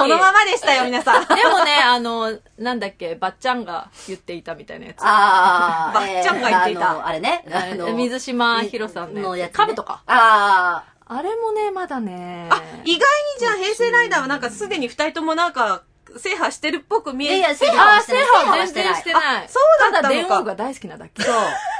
そのままでしたよ、皆さん。 でもね、なんだっけ、ばっちゃんが言っていたみたいなやつ。 ばっちゃんが言っていた。 あれね。 水島ひろさんのやつ。 カブとか。 あれもね、まだね。 意外にじゃあ、平成ライダーはなんかすでに二人ともなんか、制覇してるっぽく見えてる。 いや、制覇はしてない。 制覇は全然してない。 そうだったのか。 ただ、電王が大好きなだけ。 そう。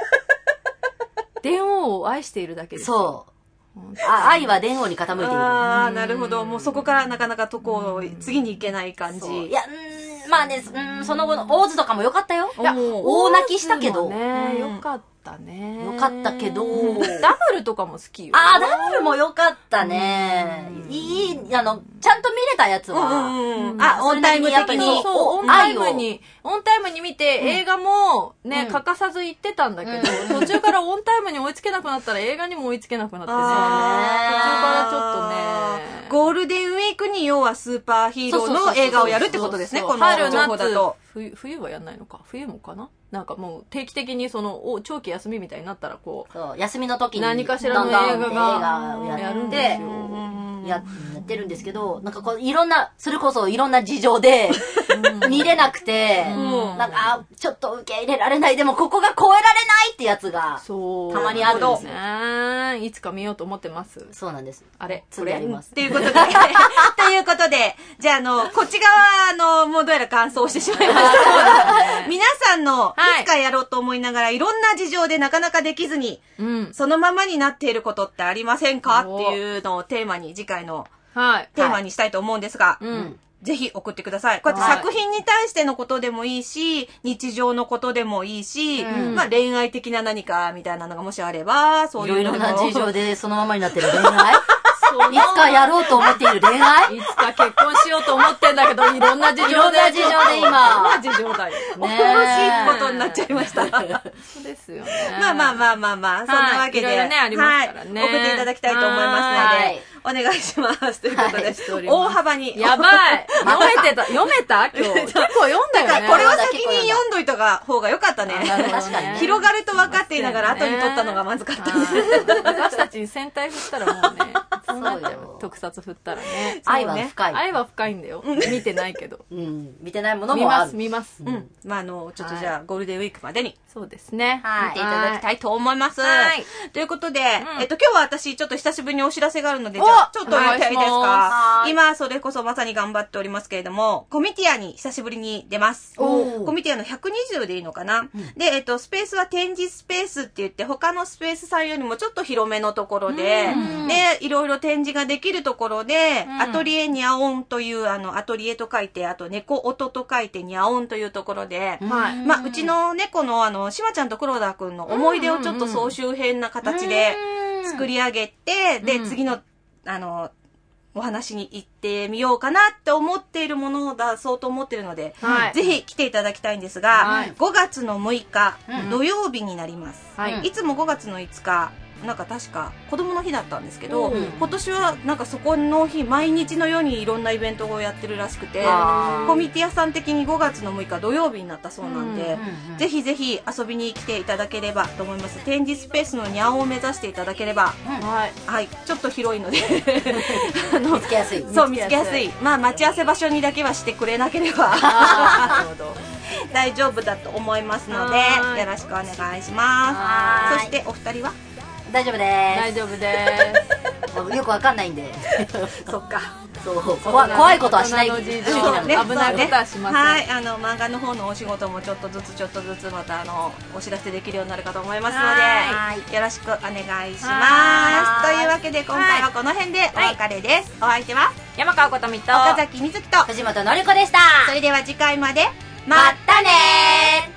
電王を愛しているだけです。 そう。愛は電王に傾いている。 ああ、なるほど。もうそこからなかなかとこう、次に行けない感じ。 いや、まあね、その後の大津とかも良かったよ。いや、大泣きしたけど。 ね、良かったね。 良かったけど。 ダブルとかも好きよ。 ダブルも良かったね。いい、ちゃんと見れたやつは。 オンタイム的に。 そう、オンタイムに見て、映画もね、欠かさず行ってたんだけど、途中からオンタイムに追いつけなくなったら映画にも追いつけなくなってね。途中からちょっとね。 ゴールデンウィークに要はスーパーヒーローの映画をやるってことですね、この春、 情報だと。 冬はやんないのか。冬もかな、なんかもう定期的に長期休みみたいになったらそう、休みの時に何かしらの映画をやって、やってるんですけど、なんかそれこそいろんな事情で見れなくて、なんか、ちょっと受け入れられない、でもここが超えられないってやつが、たまにあるんですね。いつか見ようと思ってます。 そうなんです。 あれ次あります。 ということで、じゃあこっち側もうどうやら乾燥してしまいました。皆さんの、いつかやろうと思いながら、いろんな事情でなかなかできずに、そのままになっていることってありませんかっていうのをテーマに、次回のテーマにしたいと思うんですが、ぜひ送ってください。こうやって作品に対してのことでもいいし、日常のことでもいいし、まあ恋愛的な何かみたいなのがもしあれば、そういうの。 いろいろな事情でそのままになってる恋愛いつかやろうと思っている恋愛いつか結婚しようと思ってんだけど、いろんな事情で。 いろんな事情で今。 いろんな事情だよ。 恐ろしいことになっちゃいました。 そうですよね。 まあ、そんなわけで。 いろいろね、ありますからね。 送っていただきたいと思いますので、お願いします。ということで、大幅に。 やばい読めた今日。結構読んだよね。 これは先に読んどいた方が良かったね。 確かに。 広がると分かっていながら後に取ったのがまずかったね。 私たちに戦隊振ったらもうね、そうなっちゃう。特撮振ったらね。 愛は深い。 愛は深いんだよ。見てないけど。 見てないものもある。 見ます。 まあちょっとじゃあゴールデンウィークまでに。 そうですね。 見ていただきたいと思います。ということで、今日は私ちょっと久しぶりにお知らせがあるので、じゃあちょっと言っていいですか。今それこそまさに頑張っておりますけれども、コミティアに久しぶりに出ます。コミティアの120でいいのかな。で、スペースは展示スペースって言って、他のスペースさんよりもちょっと広めのところで、で、いろいろ展示ができるところで、アトリエニャオンという、アトリエと書いて、あと猫音と書いてニャオンというところで、まあ、うちの猫のしまちゃんと黒田くんの思い出をちょっと総集編な形で作り上げて、で、次の、お話に行ってみようかなって思っているものを出そうと思っているので、ぜひ来ていただきたいんですが、5月の6日、土曜日になります。いつも5月の5日、なんか確か子供の日だったんですけど、今年はなんかそこの日毎日のようにいろんなイベントをやってるらしくて、コミティアさん的に5月の6日土曜日になったそうなんで、ぜひぜひ遊びに来ていただければと思います。展示スペースのニャンを目指していただければ、はい、ちょっと広いので見つけやすい。 そう、見つけやすい。まあ待ち合わせ場所にだけはしてくれなければ大丈夫だと思いますので、よろしくお願いします。そしてお二人は大丈夫です。 大丈夫です。 よくわかんないんで。 そっか。 そう、怖いことはしない。 危ないことはしません。 はい、漫画の方のお仕事もちょっとずつまたお知らせできるようになるかと思いますので、よろしくお願いします。というわけで今回はこの辺でお別れです。お相手は山川ことみと岡崎みずきと藤本のりこでした。 それでは次回まで、 まったねー。